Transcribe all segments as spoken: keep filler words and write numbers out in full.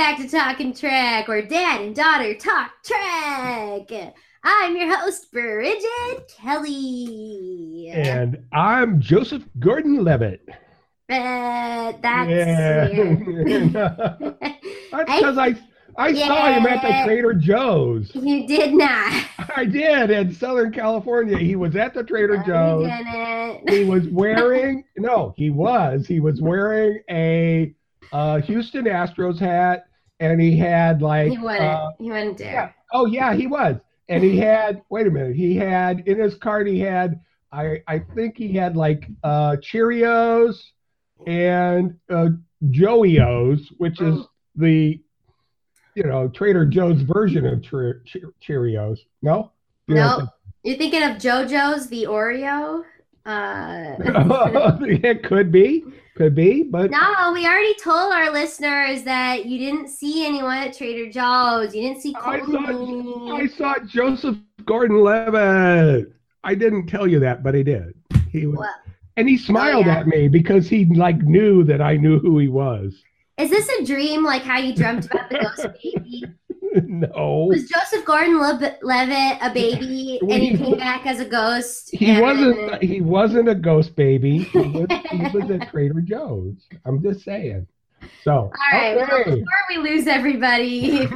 back to Talking Trek, where dad and daughter talk Trek. I'm your host, Bridget Kelly. And I'm Joseph Gordon-Levitt. But that's Yeah. weird. That's I, because I I saw him at the yeah, Trader Joe's. you did not. I did in Southern California. He was at the Trader No, you Joe's. didn't. He was wearing no, he was. He was wearing a uh, Houston Astros hat, and he had He like wouldn't. uh, He wouldn't yeah. dare. Oh yeah, he was. And he had wait a minute. He had in his cart he had I I think he had like uh Cheerios and uh Joey-O's, which is Mm. the you know Trader Joe's version of Che- Che- Cheerios. No? You don't Nope. think You're thinking of JoJo's, the Oreo? Uh, it could be, could be, but no, we already told our listeners that you didn't see anyone at Trader Joe's. You didn't see I Colton saw I Meaney. saw Joseph Gordon-Levitt. I didn't tell you that, but I did. He was, Well, and he oh smiled yeah. at me because he like knew that I knew who he was. Is this a dream like how you dreamt about the ghost baby? No, Was Joseph Gordon-Levitt a baby and he we came back as a ghost he and wasn't he wasn't a ghost baby. He was he was at Trader Joe's. I'm just saying. So All right, well, before okay. we lose everybody,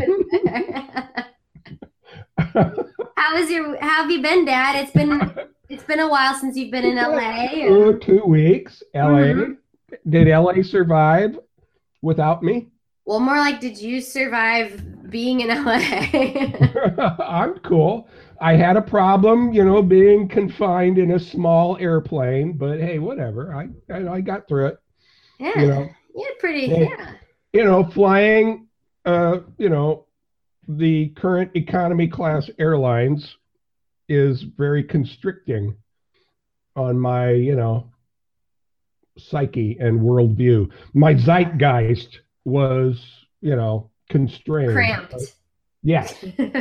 how is your how have you been, Dad? It's been it's been a while since you've been in L A. two, And two weeks. L A. Mhm. Did L A survive without me? Well, more like, did you survive being in L A? I'm cool. I had a problem, you know, being confined in a small airplane, but hey, whatever. I I, I got through it. You Yeah, know, yeah, pretty, hey, yeah. you know, flying, uh, you know, the current economy class airlines is very constricting on my, you know, psyche and worldview. My Yeah, zeitgeist was, you know, constrained. cramped. Yes.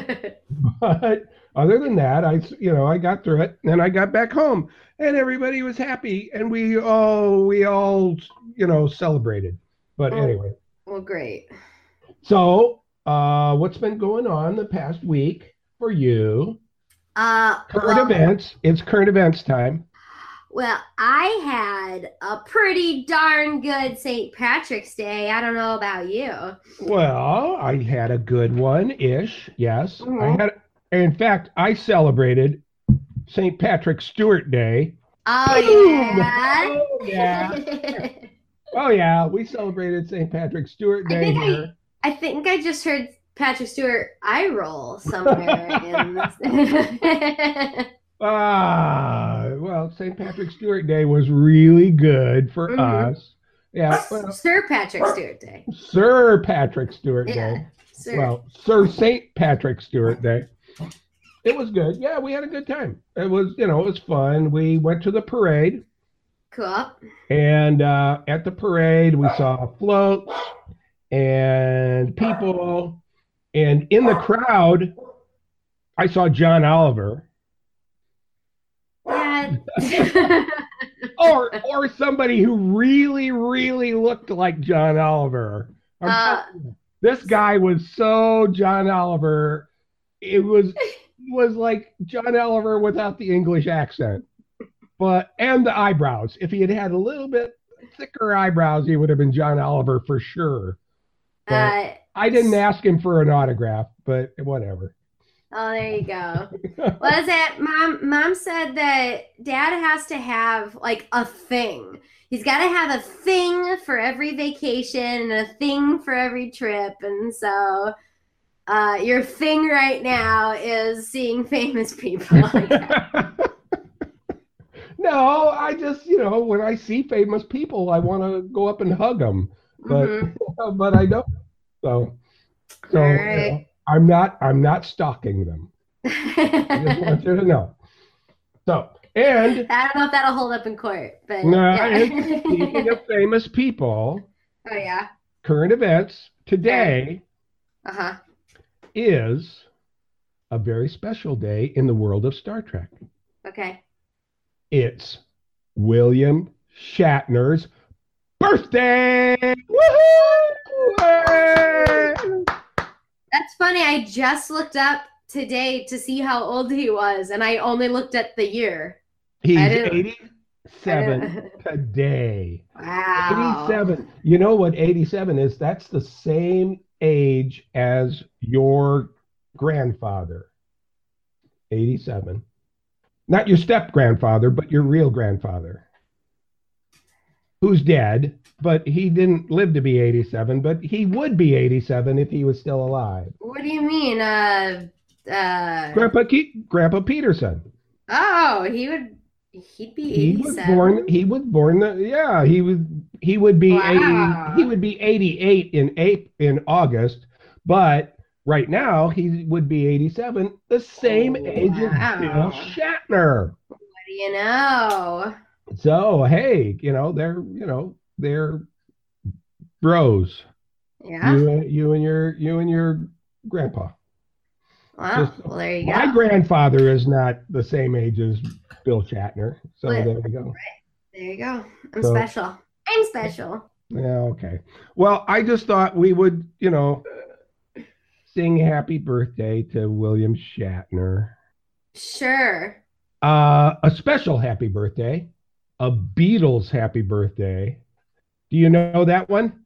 But other than that, I, you know, I got through it and I got back home and everybody was happy and we all, we all, you know, celebrated. But Oh, anyway, well, great. so uh, what's been going on the past week for you? Uh, Current well, events. It's current events time. well, I had a pretty darn good Saint Patrick's Day. I don't know about you. Well, I had a good one ish. Yes. I Mhm. had, in fact, I celebrated Saint Patrick Stewart Day. Oh Boom! yeah. Oh, yeah. I Oh, yeah. We celebrated Saint Patrick Stewart Day think I here. I think I just heard Patrick Stewart eye roll somewhere in this. Ah, well, Saint Patrick Stewart Day was really good for hmm us. Yeah. Well, Sir Patrick Stewart Day. Sir Patrick Stewart Day. Yeah, sir. Well, Sir Saint Patrick Stewart Day. It was good. Yeah, we had a good time. It was, you know, it was fun. We went to the parade, Cool. and uh, at the parade, we saw floats and people. And in the crowd, I saw John Oliver, Yeah. or or somebody who really, really looked like John Oliver. I'm telling uh, you, this guy was so John Oliver. It was was like John Oliver without the English accent, but and the eyebrows. If he had had a little bit thicker eyebrows, he would have been John Oliver for sure. But uh, I didn't ask him for an autograph, but whatever. oh, there you go. What is it? Mom, mom said that dad has to have like a thing. He's got to have a thing for every vacation and a thing for every trip. And so uh, your thing right now is seeing famous people. No, I just, you know, when I see famous people, I want to go up and hug them, but Mm-hmm. but I don't. So All so you right. know, I'm not I'm not stalking them. I just want you to know. So and I don't know if that'll hold up in court, but uh, and speaking yeah. of famous people, Oh yeah. current events Okay. today Uh-huh. is a very special day in the world of Star Trek. Okay. It's William Shatner's birthday! Woohoo! Hey! That's funny. I just looked up today to see how old he was, and I only looked at the year. He's I didn't- eighty-seven today. Wow. eighty-seven. You know what eighty-seven is? That's the same age as your grandfather. eighty-seven. Not your step grandfather, but your real grandfather, who's dead, but he didn't live to be eighty-seven, but he would be eighty-seven if he was still alive. What do you mean? Uh, uh, Grandpa Ke- Grandpa Peterson. oh, he would, he'd be He was eighty-seven. born. He was born. The, yeah, he was. He would be Wow. eighty. He would be eighty-eight in April, in August, but right now he would be eighty-seven, the same Oh, age as wow. Bill Shatner. What do you know? So hey, you know they're you know they're bros. Yeah. You, you and your you and your grandpa. Wow. Just- Well, there you My go. grandfather is not the same age as Bill Shatner, so But- there you go. There you go. I'm So- special. I'm special. Yeah, okay. Well, I just thought we would, you know, sing happy birthday to William Shatner. Sure. Uh, a special happy birthday, a Beatles happy birthday. Do you know that one?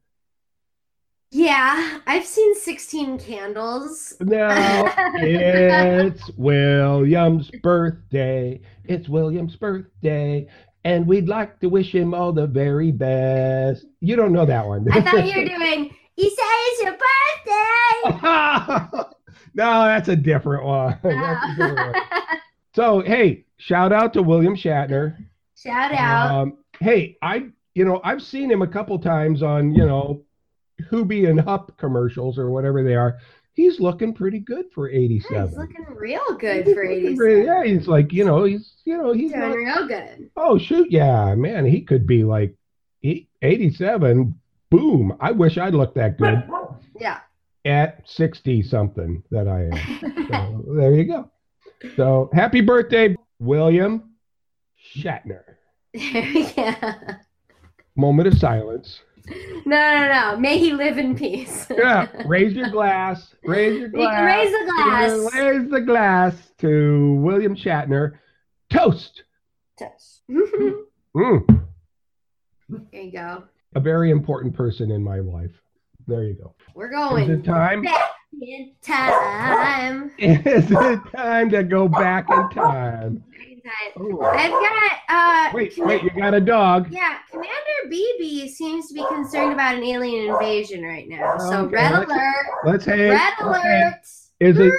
Yeah, I've seen sixteen Candles. No, it's William's birthday. It's William's birthday. And we'd like to wish him all the very best. You don't know that one. I thought you were doing, he said it's your birthday. No, that's a different one. That's a different one. So, hey, shout out to William Shatner. Shout out. Um, hey, I, you know, I've seen him a couple times on, you know, Hoobie and Hup commercials or whatever they are. He's looking pretty good for Yeah, eighty-seven. he's looking real good He's for looking eighty-seven. really- yeah, he's like, you know, he's, you know, he's Doing not, real good. oh, shoot, yeah, man, he could be like he, eighty-seven. Boom. I wish I looked that good Yeah. at sixty something that I am. So there you go. So happy birthday, William Shatner. Yeah. Moment of silence. No, no, no. May he live in peace. Yeah, raise your glass. Raise your You glass. can raise the glass. Raise the glass to William Shatner. Toast. Toast. There Mm, you go. a very important person in my life. There you go. We're Is going it time? back in time. Is it time to go back in time? Oh. I've got uh Wait, Comma- wait, you got a dog. yeah, Commander B B seems to be concerned about an alien invasion right now. So Okay, red let's- alert. Let's hang. Red okay. alert. Is it?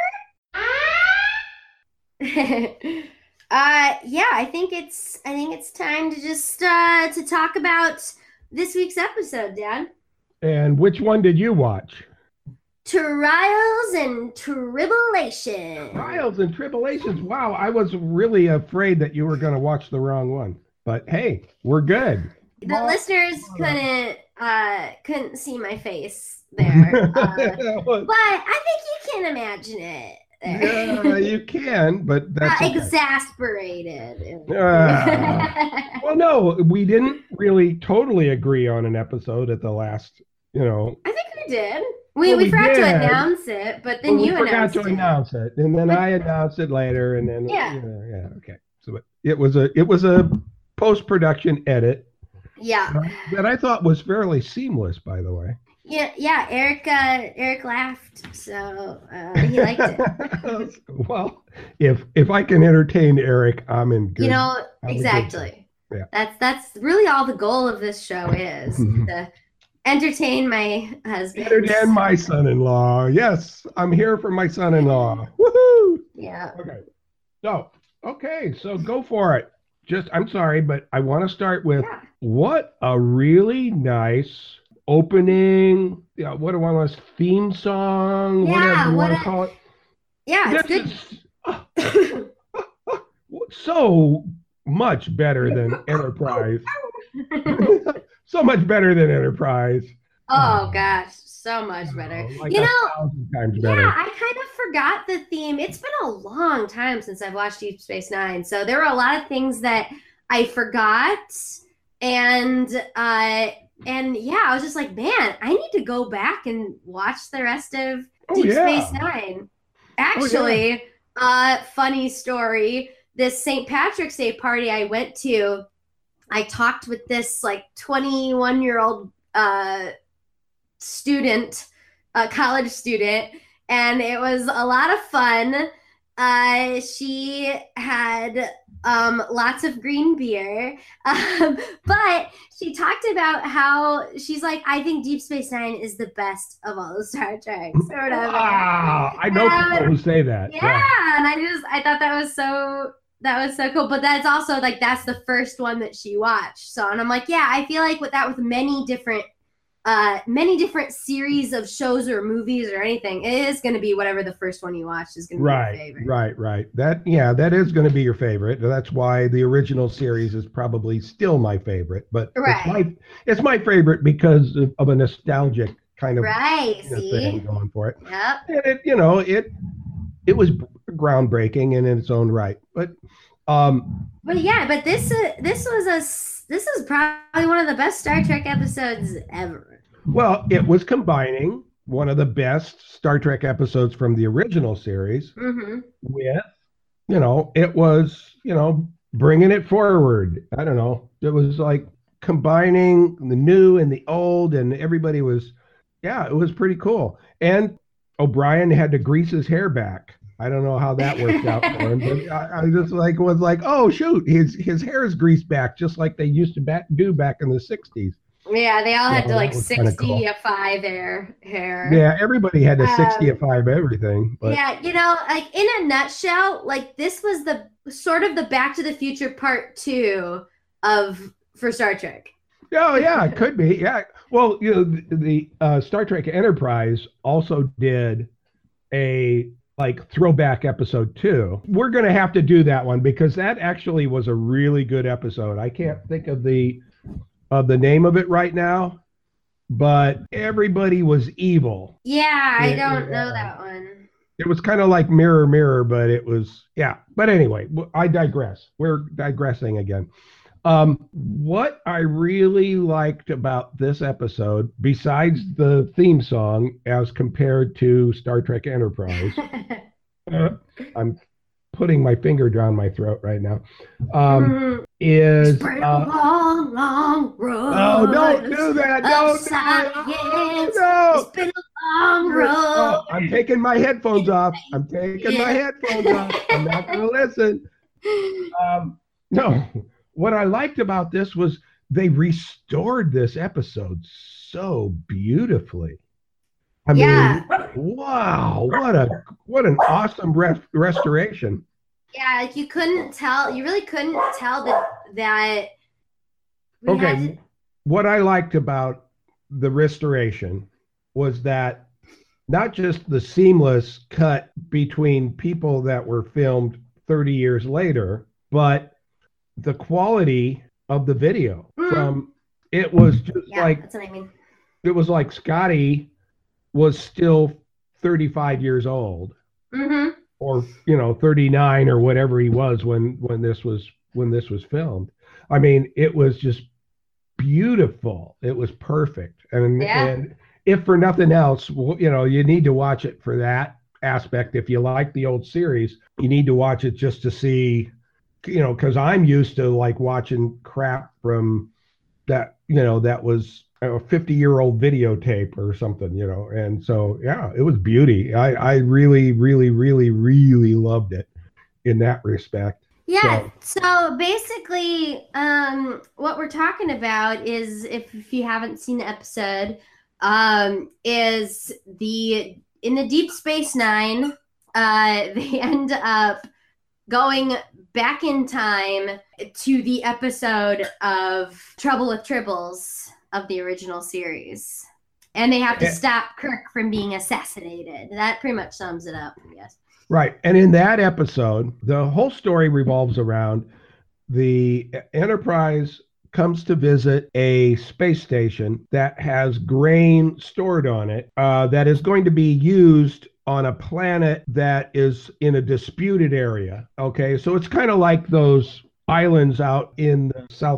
uh yeah, I think it's I think it's time to just uh to talk about this week's episode, Dad. And which one did you watch? Trials and Tribulations. Trials and Tribulations. Wow, I was really afraid that you were going to watch the wrong one. But hey, we're good. The listeners couldn't uh couldn't see my face there. Uh, but I think you can imagine it. Yeah, There. you can, but that's Uh, okay. exasperated. Ah. Well, no, we didn't really totally agree on an episode at the last, you know. I think we did. We Well, we we forgot did. to announce it, but then Well, we you forgot announced to it. announce it, and then I announced it later, and then Yeah. yeah, yeah, okay. So it was a it was a post production edit Yeah. that I thought was fairly seamless, by the way. Yeah, yeah. Eric uh, Eric laughed, so uh, he liked it. Well, if if I can entertain Eric, I'm in good. You know, I'm in good exactly. Yeah. That's that's really all the goal of this show is to entertain my husband. Entertain my son-in-law. Yes, I'm here for my son-in-law. Woohoo! Yeah. Okay. So, okay, so go for it. Just, I'm sorry, but I want to start with Yeah. what a really nice opening. Yeah, what do I want to theme song? Yeah, whatever you what want to a- call it. Yeah, it's This good. is so much better than Enterprise. So much better than Enterprise. Oh gosh, so much better. Like You a know, thousand times better. yeah, I kind of forgot the theme. It's been a long time since I've watched Deep Space Nine, so there were a lot of things that I forgot and uh, and yeah, I was just like, man, I need to go back and watch the rest of Oh Deep yeah. Space Nine. Oh yeah. Actually, uh, funny story. This Saint Patrick's Day party I went to, I talked with this like twenty-one year old uh, student, a college student, and it was a lot of fun. Uh, she had um, lots of green beer, um, but she talked about how she's like, I think Deep Space Nine is the best of all the Star Treks or whatever. Wow. I know people Um, who say that. yeah, Yeah. and I just I thought that was so that was so cool. But that's also like that's the first one that she watched. So and I'm like, yeah, I feel like with that with many different uh many different series of shows or movies or anything, it is gonna be whatever the first one you watched is gonna be your Right, favorite. right, right. That, yeah, that is going to be your favorite. That's why the original series is probably still my favorite, but it's Right. my it's my favorite because of, of a nostalgic kind of, Right. you know, thing See? going for it. Yep. And it, you know, it it was groundbreaking in its own right. But um But yeah, but this uh, this was a s- this is probably one of the best Star Trek episodes ever. well, it was combining one of the best Star Trek episodes from the original series Mm-hmm. with, you know, it was, you know, bringing it forward. I don't know. It was like combining the new and the old, and everybody was, yeah, it was pretty cool. And O'Brien had to grease his hair back. I don't know how that worked out for him, but I, I just like was like, oh shoot, his his hair is greased back just like they used to back, do back in the sixties. Yeah, they all So had to that like was kind of cool. sixty-five hair hair. Yeah, everybody had a sixty Um, of five everything, but yeah, you know, like in a nutshell, like this was the sort of the Back to the Future part two of for Star Trek. oh yeah, it could be. Yeah. Well, you know, the, the uh, Star Trek Enterprise also did a like throwback episode too. We're gonna have to do that one because that actually was a really good episode. I can't think of the of the name of it right now, but everybody was evil. Yeah, I It, don't it, know uh, that one. it was kind of like Mirror Mirror, but it was yeah. But anyway, I digress. We're digressing again. Um, what I really liked about this episode, besides the theme song as compared to Star Trek Enterprise, uh, I'm putting my finger down my throat right now, um, Mm, it's is been a uh, long, long oh, don't road do that! of Don't do it! Oh, science. It's no! been a long Oh, road. I'm taking my headphones off. I'm taking my Yeah. headphones off. I'm not going to listen. Um, no, what I liked about this was they restored this episode so beautifully. I Yeah. mean, wow, what a what an awesome rest, restoration. Yeah, like you couldn't tell, you really couldn't tell that that we had to, Okay, what I liked about the restoration was that not just the seamless cut between people that were filmed thirty years later, but the quality of the video Mhm. from it was just yeah, like that's what I mean. it was like Scotty was still thirty-five years old Mm-hmm. or you know thirty-nine or whatever he was when when this was when this was filmed. I mean, it was just beautiful. It was perfect. And Yeah. and if for nothing else, well, you know, you need to watch it for that aspect. If you like the old series, you need to watch it just to see, you know, because I'm used to like watching crap from that, you know, that was a fifty year old videotape or something, you know. And so, yeah, it was beauty. I, I really, really, really, really loved it in that respect. Yeah, So, so basically, um, what we're talking about is if, if you haven't seen the episode, um, is the in the Deep Space Nine, uh, they end up going back in time to the episode of Trouble with Tribbles of the original series. And they have to eh, stop Kirk from being assassinated. That pretty much sums it up, I guess. right. And in that episode, the whole story revolves around the Enterprise comes to visit a space station that has grain stored on it uh, that is going to be used on a planet that is in a disputed area. Okay, so it's kind of like those islands out in the South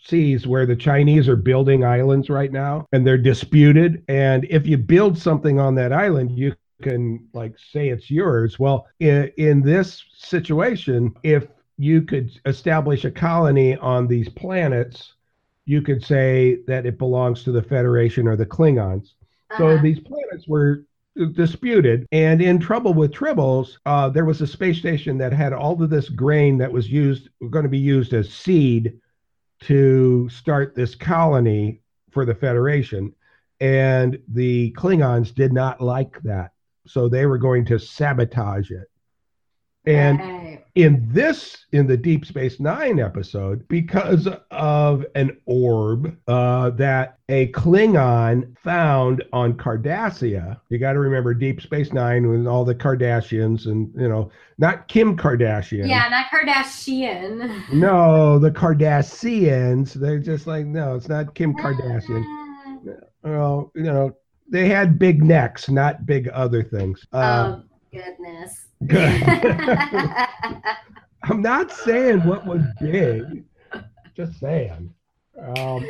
seas where the Chinese are building islands right now and they're disputed. And if you build something on that island, you can like say it's yours. Well, in, in this situation, if you could establish a colony on these planets, you could say that it belongs to the Federation or the Klingons. Uh-huh. So these planets were disputed and in trouble with tribbles. Uh, there was a space station that had all of this grain that was used, going to be used as seed to start this colony for the Federation. And the Klingons did not like that. So they were going to sabotage it. And right. in this, in the Deep Space Nine episode, because of an orb uh, that a Klingon found on Cardassia, you got to remember Deep Space Nine with all the Kardashians and, you know, not Kim Kardashian. Yeah, not Kardashian. No, the Cardassians. They're just like, no, it's not Kim Kardashian. Well, you know, they had big necks, not big other things. Uh, oh, goodness. Good. I'm not saying what was big, just saying. Um,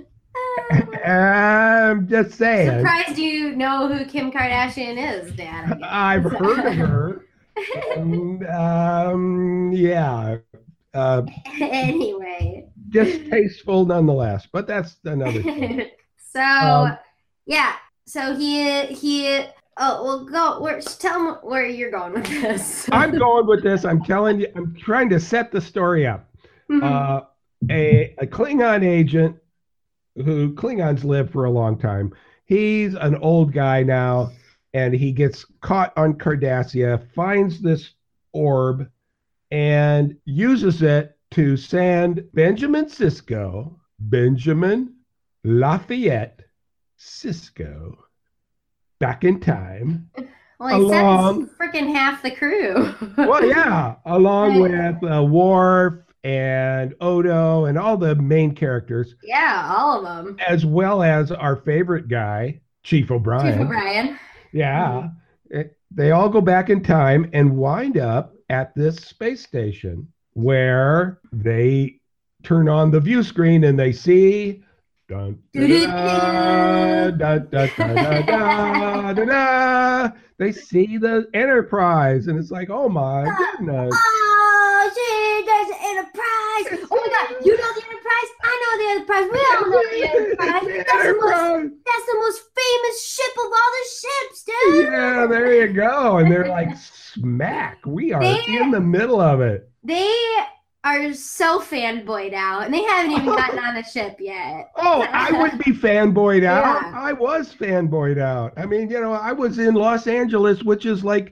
I'm just saying. Surprised you know who Kim Kardashian is, Dad. I've heard of her. And, um, yeah. Uh, anyway. Distasteful nonetheless, but that's another thing. so, um, yeah. So he he. Oh, well, go. Where, tell them where you're going with this. I'm going with this. I'm telling you, I'm trying to set the story up. Mm-hmm. Uh, a, a Klingon agent who Klingons live for a long time. He's an old guy now, and he gets caught on Cardassia, finds this orb, and uses it to send Benjamin Sisko, Benjamin Lafayette Sisko, back in time. Well, he along, sends freaking half the crew. Well, yeah, along with uh, Worf and Odo and all the main characters. Yeah, all of them. As well as our favorite guy, Chief O'Brien. Chief O'Brien. Yeah. Mm-hmm. It, they all go back in time and wind up at this space station where they turn on the view screen and they see Dun, da, da, da, da, da, da, da, da. They see the Enterprise, and it's like, oh my goodness. Oh, gee, there's an Enterprise. Oh my God, you know the Enterprise? I know the Enterprise. We all know the Enterprise. The that's, Enterprise. The most, that's the most famous ship of all the ships, dude. Yeah, there you go. And they're like, smack. We are they, in the middle of it. They are so fanboyed out, and they haven't even gotten on the ship yet. Oh, I would be fanboyed out. Yeah. I was fanboyed out. I mean, you know, I was in Los Angeles, which is like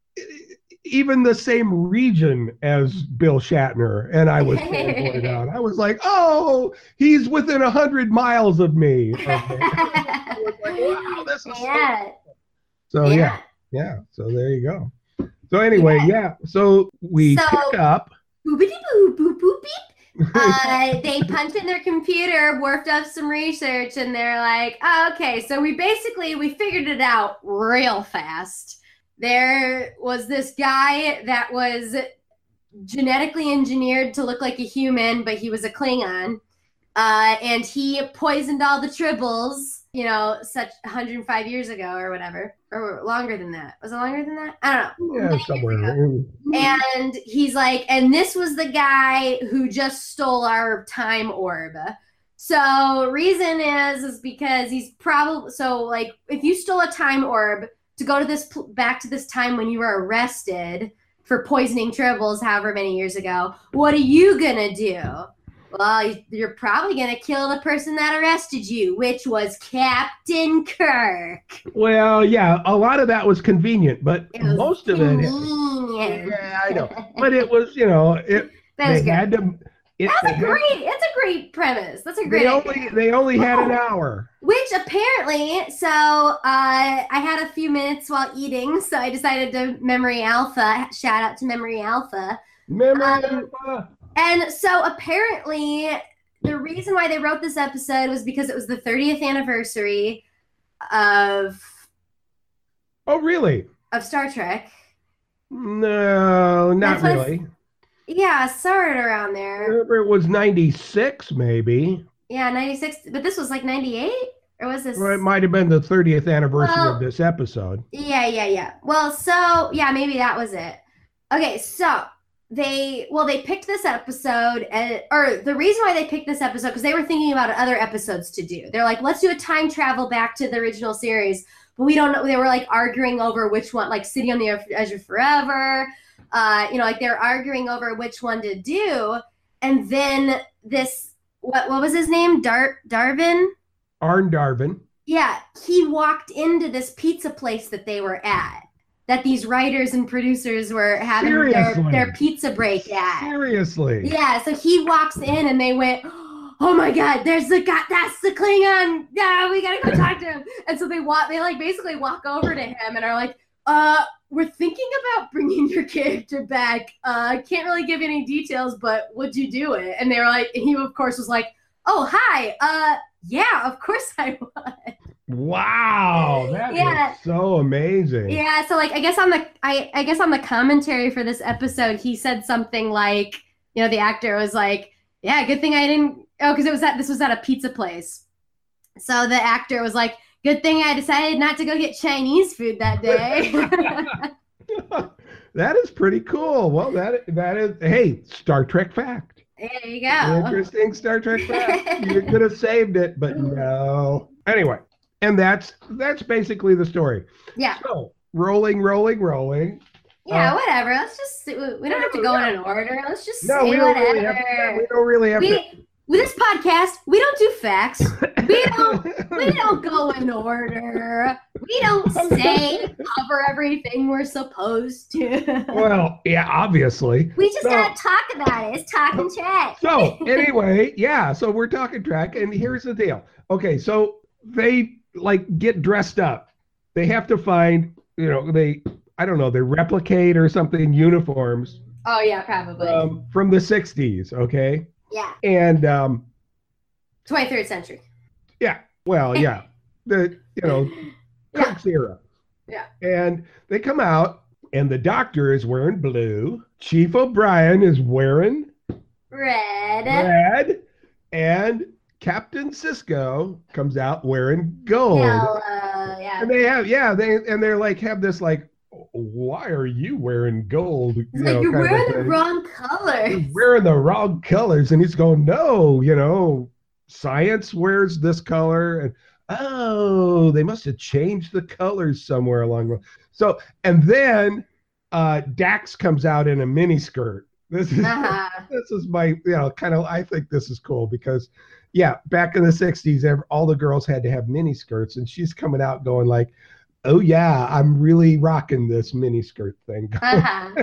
even the same region as Bill Shatner, and I was fanboyed out. I was like, oh, he's within a hundred miles of me. Okay. I was like, wow, this is yeah. so. So yeah. yeah, yeah. So there you go. So anyway, yeah. yeah. So we so, pick up. Boopity boop boop boop beep. Uh, they punch in their computer, worked up some research, and they're like, oh, okay, so we basically we figured it out real fast. There was this guy that was genetically engineered to look like a human, but he was a Klingon. Uh, and he poisoned all the tribbles, you know, such one hundred five years ago or whatever, or longer than that. Was it longer than that? I don't know. Yeah, somewhere. And he's like, and this was the guy who just stole our time orb. So reason is, is because he's probably, so like, if you stole a time orb to go to this, back to this time when you were arrested for poisoning tribbles however many years ago, what are you gonna do? Well, you're probably going to kill the person that arrested you, which was Captain Kirk. Well, yeah, a lot of that was convenient, but was most convenient. of it. Yeah, I know. But it was, you know, it, they had to. It, That's a great, had, that's a great premise. That's a great they idea. only They only had an hour. Which apparently, so uh, I had a few minutes while eating, so I decided to Memory Alpha. Shout out to Memory Alpha. Memory um, Alpha. And so apparently the reason why they wrote this episode was because it was the thirtieth anniversary of Oh, really? Of Star Trek. No, not really. Yeah, sort of around there. Remember, it was ninety-six, maybe. Yeah, ninety-six, but this was like ninety-eight? Or was Or it this? might have been the thirtieth anniversary of Well, this episode. yeah, yeah, yeah. Well, so yeah, maybe that was it. Okay, so they well they picked this episode and or the reason why they picked this episode because they were thinking about other episodes to do. They're like, let's do a time travel back to the original series, but we don't know. They were like arguing over which one, like City on the Edge of Forever. Uh, you know, like they're arguing over which one to do, and then this what what was his name? Dar Darvin. Arn Darvin. Yeah, he walked into this pizza place that they were at, that these writers and producers were having their, Seriously? their pizza break at. Seriously. Yeah, so he walks in and they went, oh my God, there's the guy, that's the Klingon. Yeah, we gotta go talk to him. And so they walk, they like basically walk over to him and are like, uh, we're thinking about bringing your character back. Uh, can't really give any details, but would you do it? And they were like, and he of course was like, oh, hi. Uh, yeah, of course I would. Wow, that Yeah. is so amazing. Yeah, so like I guess on the I, I guess on the commentary for this episode, he said something like, you know, the actor was like, yeah, good thing I didn't oh, because it was at this was at a pizza place. So the actor was like, good thing I decided not to go get Chinese food that day. That is pretty cool. Well, that that is hey, Star Trek fact. There you go. Interesting Star Trek fact. You could have saved it, but no. Anyway, and that's that's basically the story. Yeah. So rolling, rolling, rolling. Yeah, Uh, whatever. Let's just we don't have to go in an order. Let's just No, say we don't whatever. really have to. We don't really have to. We, with this podcast, we don't do facts. We don't we don't go in order. We don't say cover everything we're supposed to. Well, yeah, obviously. We just So- gotta talk about it. It's talking track. So anyway, yeah, so we're talking track, and here's the deal. Okay, so they like get dressed up. They have to find, you know, they I don't know, they replicate or something uniforms Oh yeah, probably. um, from the sixties, okay? yeah. And um, twenty-third century. yeah, well, yeah, the you know, Yeah. Kirk's era. Yeah. And they come out, and the doctor is wearing blue. Chief O'Brien is wearing Red. red, and Captain Cisco comes out wearing gold. Yellow. Yeah. And they have, yeah, they and they're like have this like, why are you wearing gold? You It's know, like you're kind of wearing the thing. wrong colors. You're wearing the wrong colors, and he's going, no, you know, science wears this color, and oh, they must have changed the colors somewhere along the. So, and then uh, Dax comes out in a mini skirt. This is Uh-huh. this is my, you know, kind of. I think this is cool because, yeah, back in the sixties, ev- all the girls had to have mini skirts, and she's coming out going like, "Oh yeah, I'm really rocking this mini skirt thing." Uh-huh.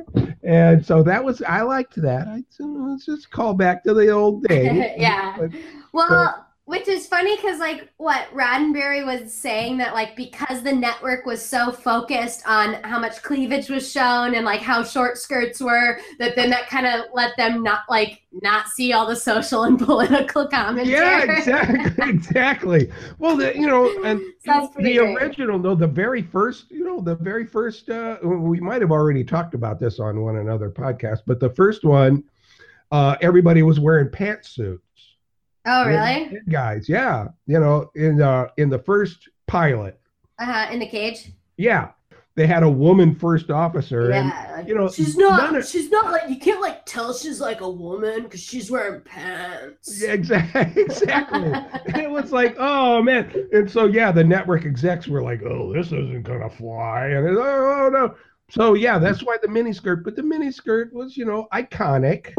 And so that was, I liked that. I let's just call back to the old days. Yeah. But, Well, which is funny because, like, what Roddenberry was saying that, like, because the network was so focused on how much cleavage was shown and, like, how short skirts were, that then that kind of let them not, like, not see all the social and political commentary. yeah, exactly, exactly. Well, the, you know, and Sounds pretty the great. original, though, the very first, you know, the very first, uh, we might have already talked about this on one another podcast, but the first one, uh, everybody was wearing pantsuits. Oh, really? Guys, yeah, you know, in uh, in the first pilot, Uh-huh. In the cage? yeah, they had a woman first officer, and Yeah. like, you know, she's none not, of- she's not like, you can't, like, tell she's, like, a woman because she's wearing pants. yeah, exactly, exactly. It was like, oh man, and so yeah, the network execs were like, oh, this isn't gonna fly, and it's, oh, oh no. So yeah, that's why the miniskirt, but the miniskirt was, you know, iconic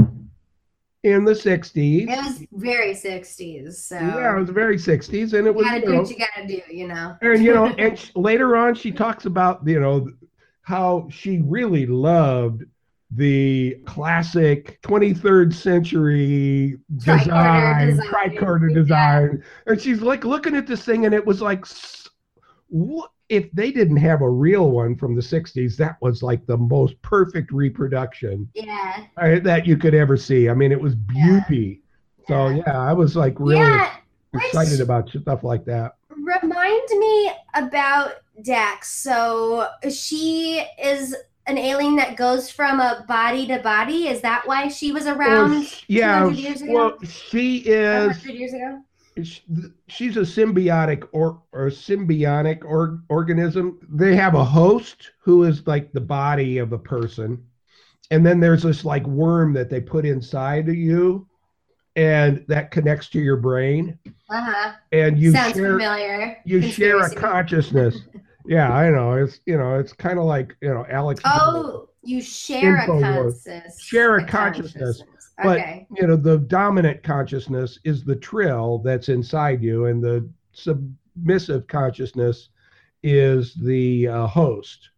in the sixties. It was very sixties, so Yeah, it was very sixties, and it you was, gotta you do know, what you gotta do, you know. and you know, and sh- later on, she talks about, you know, how she really loved the classic twenty-third century Tricorder design, design. tricorder Yeah. design, and she's like looking at this thing, and it was like, s- what if they didn't have a real one from the sixties? That was like the most perfect reproduction Yeah. uh, that you could ever see. I mean, it was Yeah. beauty. So Yeah. yeah, I was like really Yeah. excited Which about stuff like that. remind me about Dax. So she is an alien that goes from a body to body? Is that why she was around Well, yeah, two hundred years ago? well, she is. one hundred years ago? She's a symbiotic or or symbiotic or organism. They have a host who is like the body of a person, and then there's this like worm that they put inside of you, and that connects to your brain. Uh-huh. And you Sounds share, familiar. you Conspiracy. share a consciousness. Yeah, I know. It's you know, it's kind of like you know, Alex. Oh, you share a consciousness. Share a, a consciousness. consciousness. Okay. But you know, the dominant consciousness is the trill that's inside you, and the submissive consciousness is the uh, host.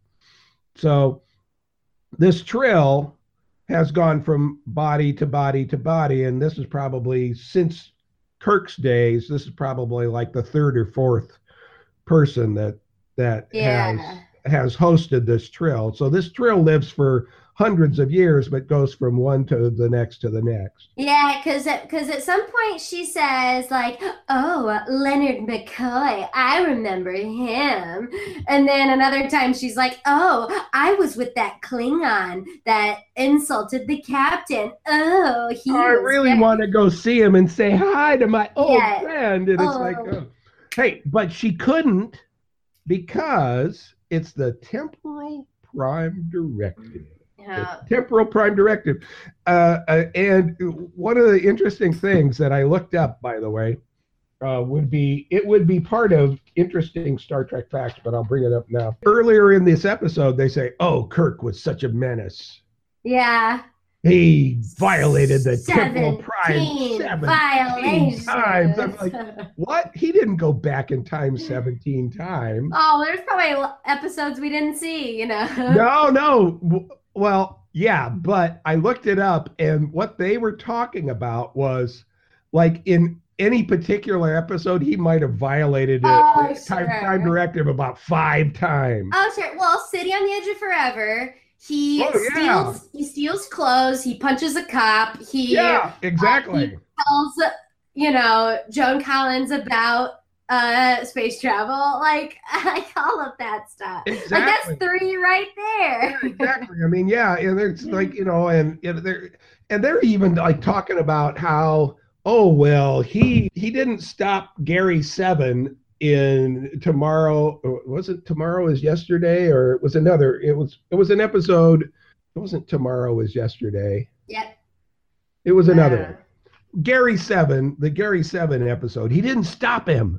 So this trill has gone from body to body to body, and this is probably since Kirk's days. This is probably like the third or fourth person that that yeah. has has hosted this trill. So this trill lives for hundreds of years, but goes from one to the next to the next. Yeah, because because at some point she says like, "Oh, Leonard McCoy, I remember him," and then another time she's like, "Oh, I was with that Klingon that insulted the captain. Oh, he." I really very... want to go see him and say hi to my old yeah. friend, and it's oh. like, oh. Hey, but she couldn't because it's the temporal prime directive. Yeah. Temporal prime directive. Uh, uh, and one of the interesting things that I looked up, by the way, uh, would be, it would be part of interesting Star Trek facts, but I'll bring it up now. Earlier in this episode, they say, oh, Kirk was such a menace. Yeah. He violated the temporal prime seventeen times. I'm like, what? He didn't go back in time seventeen times. Oh, there's probably episodes we didn't see, you know. No, no. Well, yeah, but I looked it up, and what they were talking about was like in any particular episode, he might have violated it, oh, time, sure. time directive about five times. Oh, sure. Well, City on the Edge of Forever. He oh, yeah. steals. He steals clothes. He punches a cop. He yeah, exactly. Uh, he tells you know Joan Collins about uh space travel, like like all of that stuff. Exactly. Like that's three right there. Yeah, exactly. I mean, yeah, and it's like you know, and and they're and they're even like talking about how oh well he he didn't stop Gary Seven in Tomorrow. Was it Tomorrow is Yesterday, or it was another? It was it was an episode. It wasn't Tomorrow is Yesterday. Yep. It was another uh. one. Gary Seven, the Gary Seven episode. He didn't stop him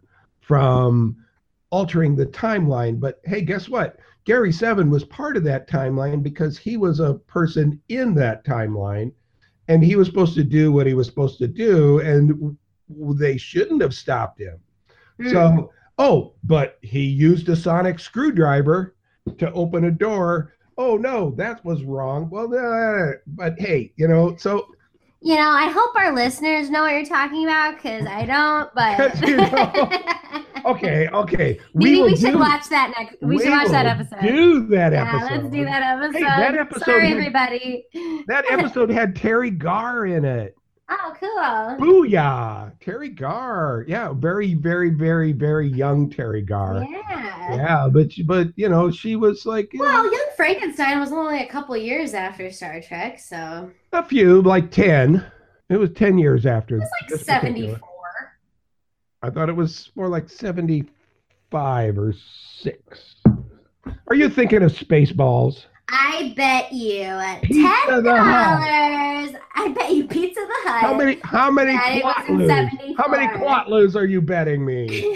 from altering the timeline, but hey, guess what? Gary Seven was part of that timeline because he was a person in that timeline, and he was supposed to do what he was supposed to do, and they shouldn't have stopped him. Mm. So, oh, but he used a sonic screwdriver to open a door. Oh no, that was wrong. Well, uh, but hey, you know, so. You know, I hope our listeners know what you're talking about because I don't, but. you know. Okay, okay. Maybe we, we should do, watch that next. We, we should watch that episode. Do that yeah, episode. Let's do that episode. Hey, that episode Sorry, had, everybody. That episode had Terry Garr in it. Oh, cool. Booyah. Terry Garr. Yeah, very, very, very, very young Terry Garr. Yeah. Yeah, but but you know, she was like well, know, Young Frankenstein was only a couple years after Star Trek, so a few, like ten. It was ten years after. It was like seventy-four. I thought it was more like seventy-five or six. Are you thinking of Spaceballs? I bet you ten dollars. I bet you Pizza the Hut. How many? How many Quatloos? How many Quatloos are you betting me?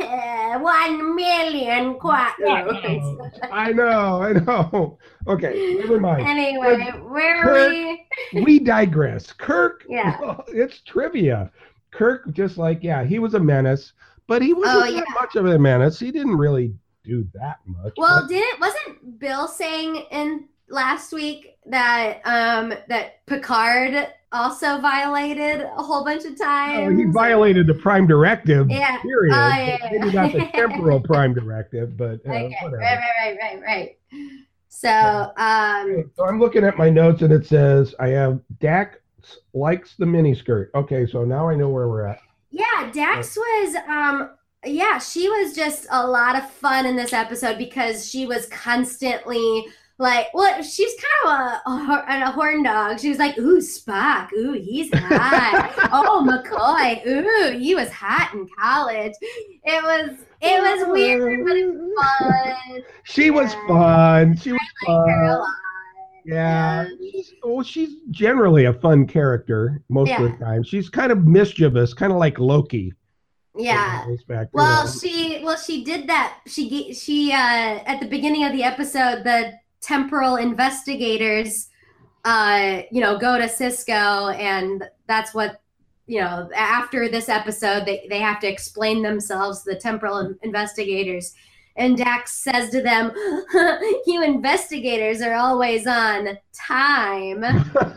One million Quatloos. I know. I know. Okay, never mind. Anyway, but where Kirk, are we? We digress. Kirk. Yeah. Well, it's trivia. Kirk, just like yeah, he was a menace, but he wasn't oh, yeah. that much of a menace. He didn't really do that much. Well, but... didn't wasn't Bill saying in last week that um that Picard also violated a whole bunch of times? Oh, he violated the Prime Directive. Yeah. Period. Oh, yeah, yeah. Maybe not the temporal Prime Directive, but uh, okay. whatever. Right, right, right, right, right. So, um, so I'm looking at my notes and it says I have Dax likes the miniskirt. Okay, so now I know where we're at. Yeah, Dax was um yeah, she was just a lot of fun in this episode because she was constantly Like, well, she's kind of a, a, hor- a horn dog. She was like, ooh, Spock. Ooh, he's hot. Oh, McCoy. Ooh, he was hot in college. It was it was weird, but it was fun. She was And fun. She was I like her a fun. lot. Yeah. And She's, well, she's generally a fun character most of yeah, the time. She's kind of mischievous, kind of like Loki in that yeah. respect, you Well, know. she well she did that. She ge- she uh at the beginning of the episode, the temporal investigators uh you know go to Cisco, and that's what you know after this episode they they have to explain themselves, the temporal investigators. And Dax says to them, you investigators are always on time.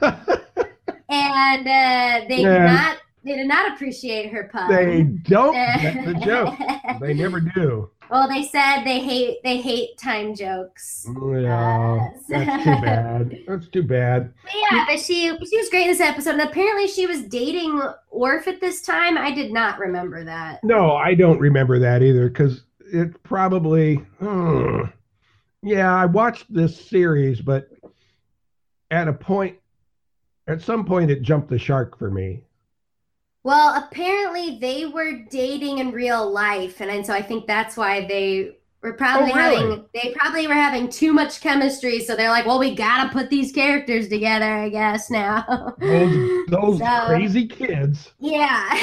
And uh, they did Yeah, not they did not appreciate her they pun. don't get the joke. They never do. Well, they said they hate they hate time jokes. Uh, Yeah, so- that's too bad. That's too bad. But yeah, but she she was great in this episode, and apparently she was dating Worf at this time. I did not remember that. No, I don't remember that either because it probably, hmm. Yeah, I watched this series, but at a point, at some point, it jumped the shark for me. Well, apparently they were dating in real life, and, and so I think that's why they were probably Oh, really? having they probably were having too much chemistry. So they're like, well, we gotta put these characters together, I guess now. Those those So crazy kids. yeah.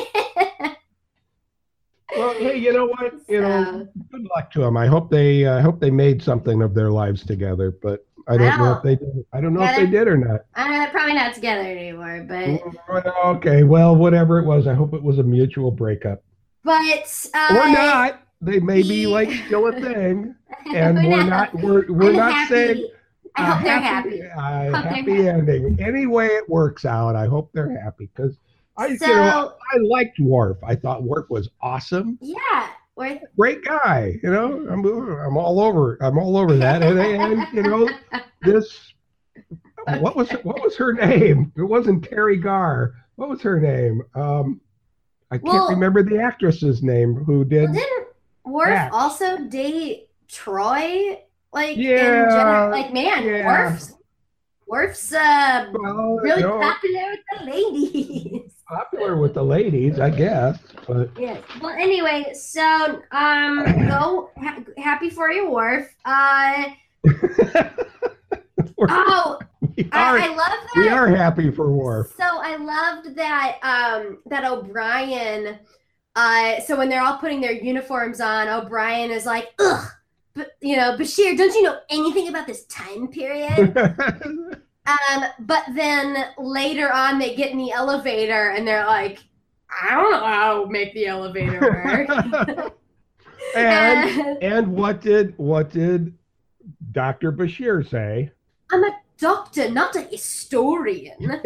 Well, hey, you know what? You know, So good luck to them. I hope they I hope they made something of their lives together, but I I don't know if don't. they did. I don't know Yeah, if they they're did or not. uh, probably not together anymore, but Okay, well, whatever it was, I hope it was a mutual breakup. but Or uh, not. They may be like the still a thing, and who we're knows? not we're we're I'm not saying happy. I a hope they're happy happy. a Hope they're happy happy. ending. Any way it works out, I hope they're happy because I you know So I liked Worf. I thought Worf was awesome. yeah, we're Great guy. You know, I'm I'm all over I'm all over that. And, and you know this what was what was her name? It wasn't Terry Garr. What was her name? Um, I can't well, remember the actress's name who well, did didn't Worf that. also date Troy? Like in general, Yeah, like man, yeah. Worf's Worf's uh Well, really no, popular with the ladies. popular with the ladies, I guess. But Yes. Well, anyway, so um, go ha- happy for you, Worf. Uh, oh, we I, are I love we that. are happy for Worf. So I loved that um that O'Brien. Uh, so when they're all putting their uniforms on, O'Brien is like, ugh, but you know, Bashir, don't you know anything about this time period? Um, but then later on, they get in the elevator and they're like, I don't know how to make the elevator work. and And and what did what did Doctor Bashir say? I'm a doctor, not a historian.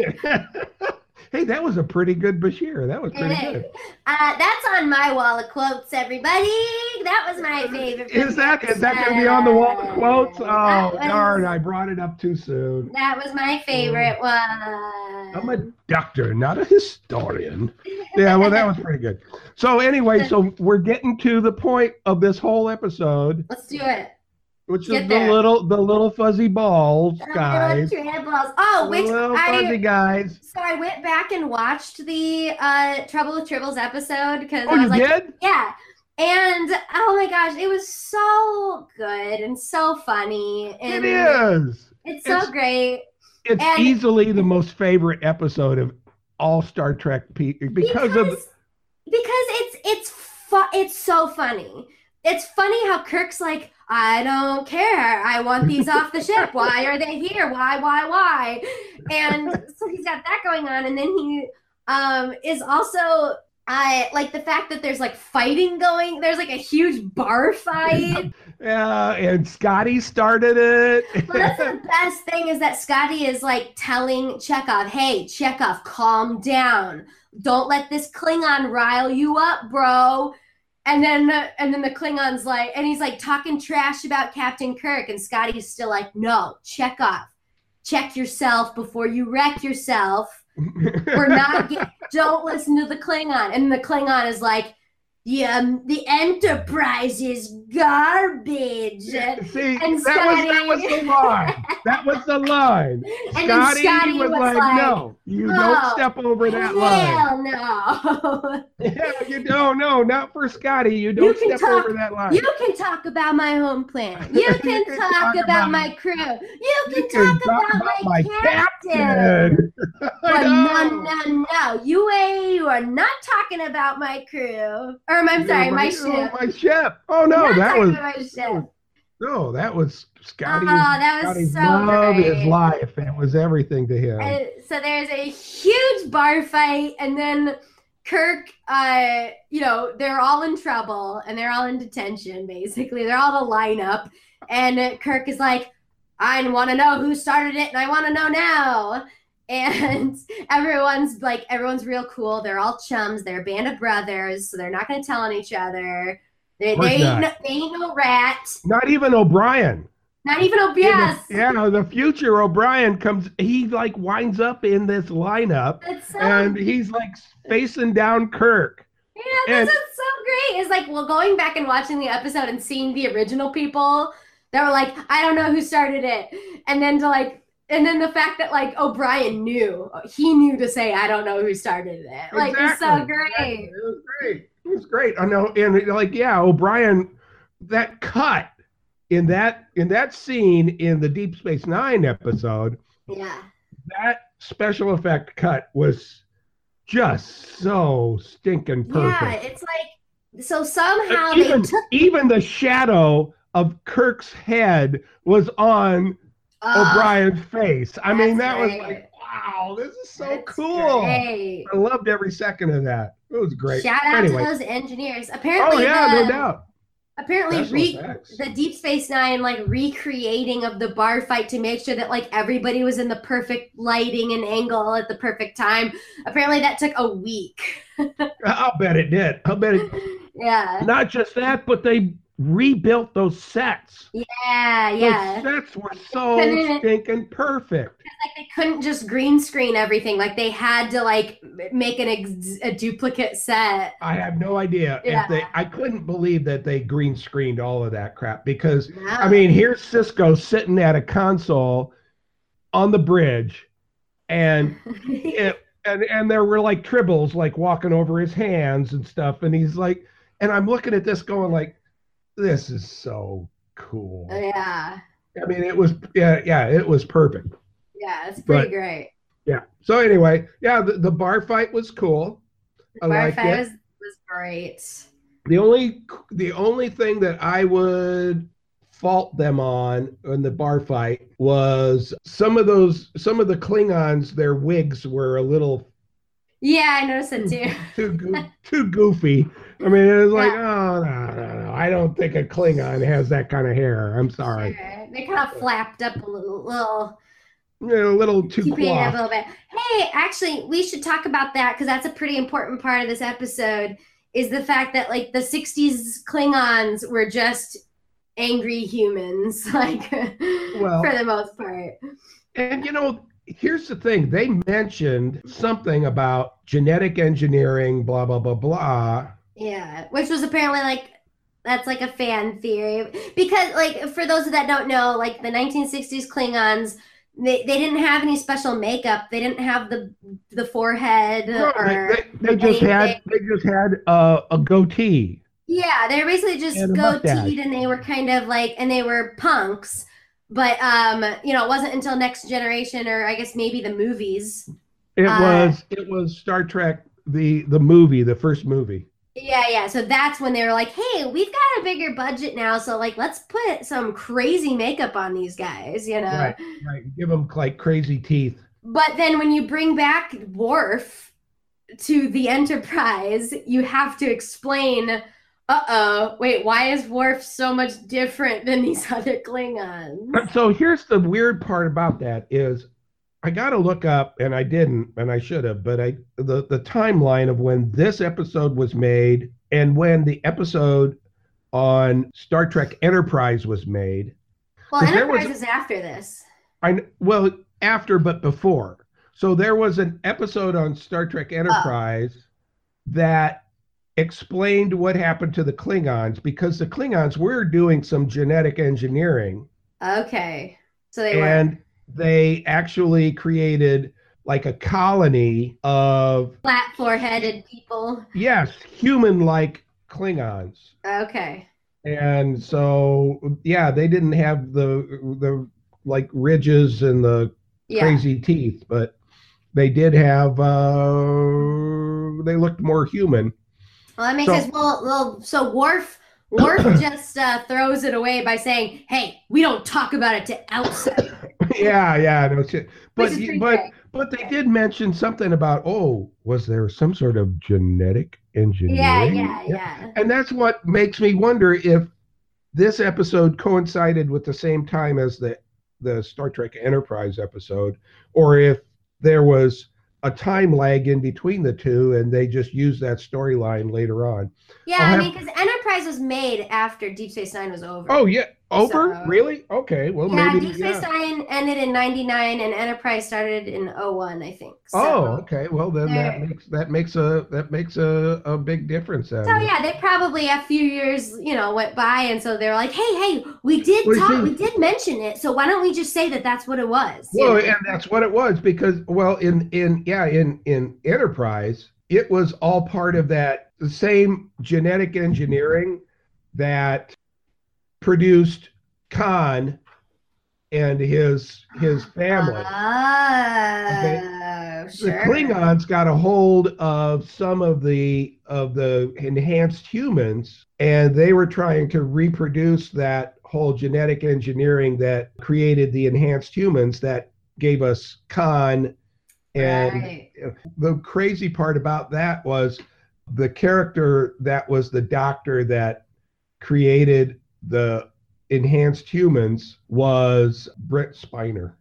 Hey, that was a pretty good Bashir. That was pretty Hey, good. uh, that's on my wall of quotes, everybody. That was my favorite. Is from the that is that going to be on the wall of quotes? episode. Oh, That darn! was I brought it up too soon. that was my favorite I'm a one. doctor, not a historian. Yeah, well, that was pretty good. So anyway, so we're getting to the point of this whole episode, Let's do it. which Get is the there. little the little fuzzy balls Little guys, tribbles. Oh, the which little fuzzy I guys. so I went back and watched the uh Trouble with Tribbles episode because Oh, I you was like, did? yeah. And oh my gosh, it was so good and so funny. And It is. It's so It's great. it's And easily the most favorite episode of all Star Trek pe- because because of because it's it's fu- it's so funny. It's funny how Kirk's like, I don't care. I want these off the ship. Why are they here? Why, why, why? And so he's got that going on. And then he um is also I like the fact that there's like fighting going. There's like a huge bar fight. yeah, and Scotty started it. Well, that's the best thing is that Scotty is like telling Chekhov, hey, Chekhov, calm down. Don't let this Klingon rile you up, bro. And then and then the Klingon's like, and he's like talking trash about Captain Kirk, and Scotty's still like, no, Chekhov, check yourself before you wreck yourself. We're not get, don't listen to the Klingon. And the Klingon is like, the um, the Enterprise is garbage. Yeah, see, And that was that was Scotty, the line. That was the line. and then Scotty Scotty was was like, like, "No, you don't "Oh, step over that line." hell no! Yeah, you don't. No, not for Scotty. You You don't can step talk. over that You line. can talk about my home planet. You You can can talk talk about about my crew. You you can can talk talk about about my my captain." captain. I But no, know. no, no. You, a, you are not talking about my crew. Or I'm You know, sorry, my my oh, ship. my ship. Oh You're no, not that talking was about my that was ship. no, that was Oh, Scotty's that was Scotty's so love, his great. life. It was everything to him. And so there's a huge bar fight, and then Kirk, uh, you know, they're all in trouble and they're all in detention, basically. They're all to line up. And Kirk is like, I want to know who started it, and I want to know now. And everyone's like, everyone's real cool. They're all chums. They're a band of brothers, so they're not going to tell on each other. They, Of they, course ain't not. no, they ain't no rat. Not even O'Brien. Not even In the Obias. yeah, the future O'Brien comes. He like winds up in this lineup, It's and so he's like facing down Kirk. Yeah, this And is so great. It's like, well, going back and watching the episode and seeing the original people that were like, I don't know who started it. And then to like, and then the fact that like O'Brien knew, he knew to say, I don't know who started it. Like, it's exactly, so exactly, great. it was great. It was great. I know, and like yeah, O'Brien, that cut in that in that scene in the Deep Space Nine episode, Yeah. that special effect cut was just so stinking Yeah. perfect. It's like, so somehow they Even took, even the shadow of Kirk's head was on uh, O'Brien's face. I mean, that's that was great. like, wow, this is so That's cool. great. I loved every second of that. It was great. Shout out to Anyway, those engineers. oh Apparently, yeah, no the doubt. apparently Special re effects. the Deep Space Nine like recreating of the bar fight to make sure that like everybody was in the perfect lighting and angle at the perfect time. Apparently that took a week. I'll bet it did. I'll bet it. Yeah. Not just that, but they rebuilt those sets. Yeah, Those yeah. sets were so Couldn't stinking perfect. like they couldn't just green screen everything. Like they had to like make an ex- a duplicate set. I have no idea if they. Yeah. I couldn't believe that they green screened all of that crap because I No. mean, here's Cisco sitting at a console on the bridge, and it, and and there were like tribbles like walking over his hands and stuff, and he's like, and I'm looking at this going like, this is so cool. Yeah. I mean, it was yeah yeah it was perfect, Yeah, it's pretty but great. yeah. So anyway, yeah, the, the bar fight was cool. I Bar liked fight it. was was great. The only the only thing that I would fault them on in the bar fight was some of those some of the Klingons, their wigs were a little Yeah, I noticed it too too. too, goo- too goofy. I mean, it was like, Yeah, oh no, no, no. I don't think a Klingon has that kind of hair. I'm sorry. sure. They kind of flapped up a little, little You know, a little too keeping it up a coiffed. little bit. Hey, actually, we should talk about that because that's a pretty important part of this episode. Is the fact that like the sixties Klingons were just angry humans, like for Well, the most part. and you know, here's the thing. They mentioned something about genetic engineering, blah, blah, blah, blah. Yeah, which was apparently like that's like a fan theory because like for those that don't know, like the nineteen sixties Klingons, they, they didn't have any special makeup. They didn't have the the forehead No, they, or they, they just anything. had they just had uh, a goatee Yeah, they were basically just and a mustache. goateed and they were kind of like and they were punks. But um, you know, it wasn't until Next Generation or I guess maybe the movies. It Uh was it was Star Trek the the movie, the first movie. Yeah, yeah. So that's when they were like, "Hey, we've got a bigger budget now, so like let's put some crazy makeup on these guys, you know." Right, right. Give them like crazy teeth. But then when you bring back Worf to the Enterprise, you have to explain, "Uh-oh, wait, why is Worf so much different than these other Klingons?" So here's the weird part about that is I got to look up, and I didn't, and I should have, but I the the timeline of when this episode was made and when the episode on Star Trek Enterprise was made, Well, because there was Enterprise is after this. I well after but before. So there was an episode on Star Trek Oh, Enterprise that explained what happened to the Klingons because the Klingons were doing some genetic engineering. Okay. So they were And they actually created like a colony of, flat foreheaded people. yes, human-like Klingons. Okay. And so, yeah, they didn't have the the like ridges and the Yeah. crazy teeth, but they did have. Uh, they looked more human. Well, that makes So- sense. Well, well, so Worf, Worf just uh, throws it away by saying, "Hey, we don't talk about it to outsiders." Yeah, yeah, no shit. But Which is pretty but great. but they did mention something about, oh, was there some sort of genetic Yeah, engineering? yeah, yeah. And that's what makes me wonder if this episode coincided with the same time as the the Star Trek Enterprise episode, or if there was a time lag in between the two and they just used that storyline later on. Yeah, I'll I have- mean, because Enterprise was made after Deep Space Nine was over. Oh yeah, over? So- Really? Okay, well yeah, maybe Deep Space yeah. Nine ended in ninety-nine, and Enterprise started in oh one, I think. So, Oh, okay. Well, then that There- makes that makes a that makes a, a big difference then. So yeah, they probably a few years, you know, went by, and so they're like, "Hey, hey, we did Well, you talk, see- we did mention it, so why don't we just say that that's what it was?" you Well, know? and that's what it was because, well, in in yeah, in in Enterprise, it was all part of that the same genetic engineering that produced Khan and his his family. Oh, The sure. Klingons got a hold of some of the of the enhanced humans, and they were trying to reproduce that whole genetic engineering that created the enhanced humans that gave us Khan. And Right. the crazy part about that was the character that was the doctor that created the enhanced humans was Brent Spiner.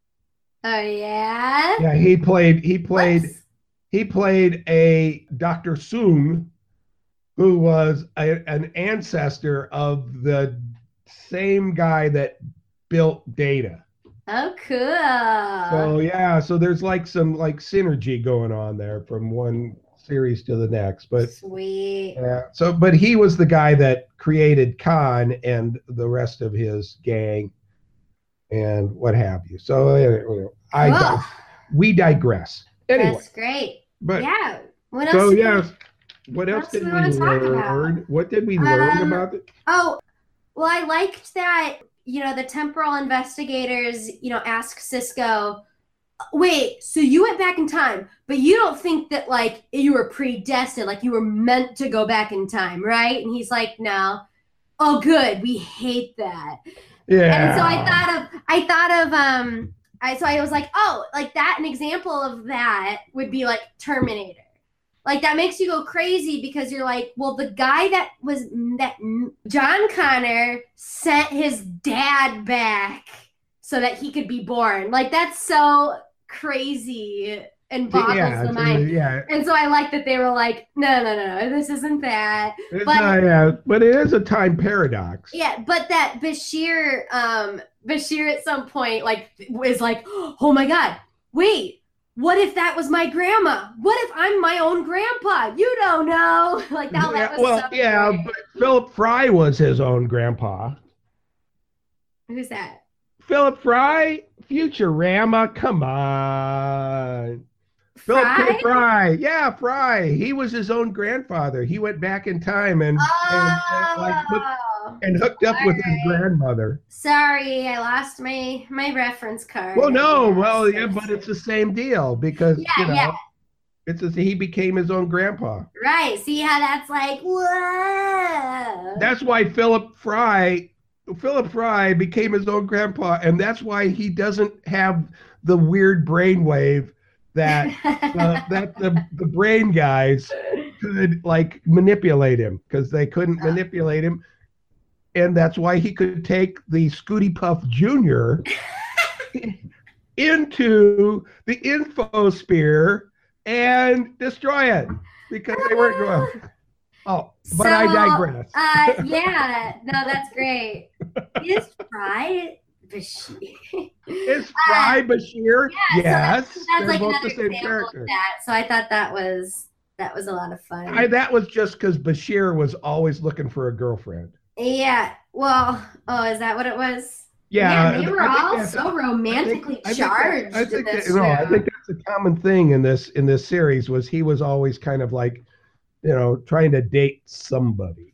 Oh yeah. Yeah, he played he played Whoops. he played a Doctor Soong who was a, an ancestor of the same guy that built Data. Oh, cool. So yeah, so there's like some like synergy going on there from one series to the next. But Sweet. yeah, so but he was the guy that created Khan and the rest of his gang and what have you. So anyway, I Cool. dig- we digress. Anyway, That's great. but Yeah. What else? so did we- yes, what else else do did we we wanna talk learn? about? What did we learn Um, about it? Oh, well, I liked that, you know, the temporal investigators, you know, ask Cisco, wait, so you went back in time, but you don't think that, like, you were predestined, like you were meant to go back in time, right? And he's like, no. Oh, good. We hate that. Yeah. And so I thought of, I thought of, um, I so I was like, oh, like that, an example of that would be like Terminator. Like that makes you go crazy because you're like, well, the guy that was that John Connor sent his dad back so that he could be born. Like that's so crazy and boggles yeah, the mind. yeah. And so I like that they were like, no, no, no, no, this isn't that. It's But- not, yeah, but it is a time paradox. Yeah, but that Bashir, um, Bashir at some point like is like, oh my God, wait, what if that was my grandma? What if I'm my own grandpa? You don't know. Like that, that Yeah, was well, so yeah, great. but Philip Fry was his own grandpa. Who's that? Philip Fry, Futurama, come on. Philip Fry? K. Fry, yeah, Fry. He was his own grandfather. He went back in time and and, and, like, hooked, Oh, and hooked up with his Alright. grandmother. sorry, I lost my my reference card. Well, no, Yes, well, yeah, yes. but it's the same deal because Yeah, you know yeah. it's a, he became his own grandpa. Right. See how that's like, whoa. That's why Philip Fry, Philip Fry became his own grandpa, and that's why he doesn't have the weird brainwave that uh, that the, the brain guys could like manipulate him because they couldn't Oh. manipulate him, and that's why he could take the Scooty Puff Junior into the infosphere and destroy it because they weren't going. Oh, but I So, digress. Uh, yeah, no, that's great. Is Fry Bashir? Is Fry Bashir? yeah, so yes, That's they're like both another the same example character. of that. So I thought that was That was a lot of fun. I, that was just because Bashir was always looking for a girlfriend. Yeah. Well, oh, is that what it was? Yeah, Man, they were all so romantically I think, charged. I think, in that, this no, show. I think that's a common thing in this in this series was he was always kind of like, you know, trying to date somebody.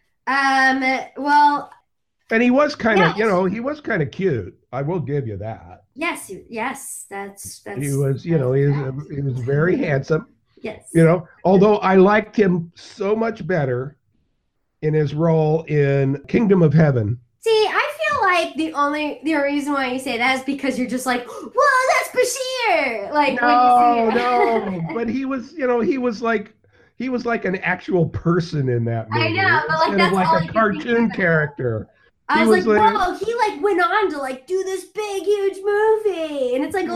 Um. Well. And he was kind yes. of, you know, he was kind of cute. I will give you that. Yes. Yes. That's that's. He was, you know, he was he was very handsome. Yes. You know, although I liked him so much better in his role in Kingdom of Heaven. See, I feel like the only the reason why you say that is because you're just like, whoa, that's Bashir. Like, no, no, but he was, you know, he was like, he was like an actual person in that movie. I know, but like instead that's of like all a cartoon character. I was, was like, like, whoa, he like went on to like do this big, huge movie, and it's like,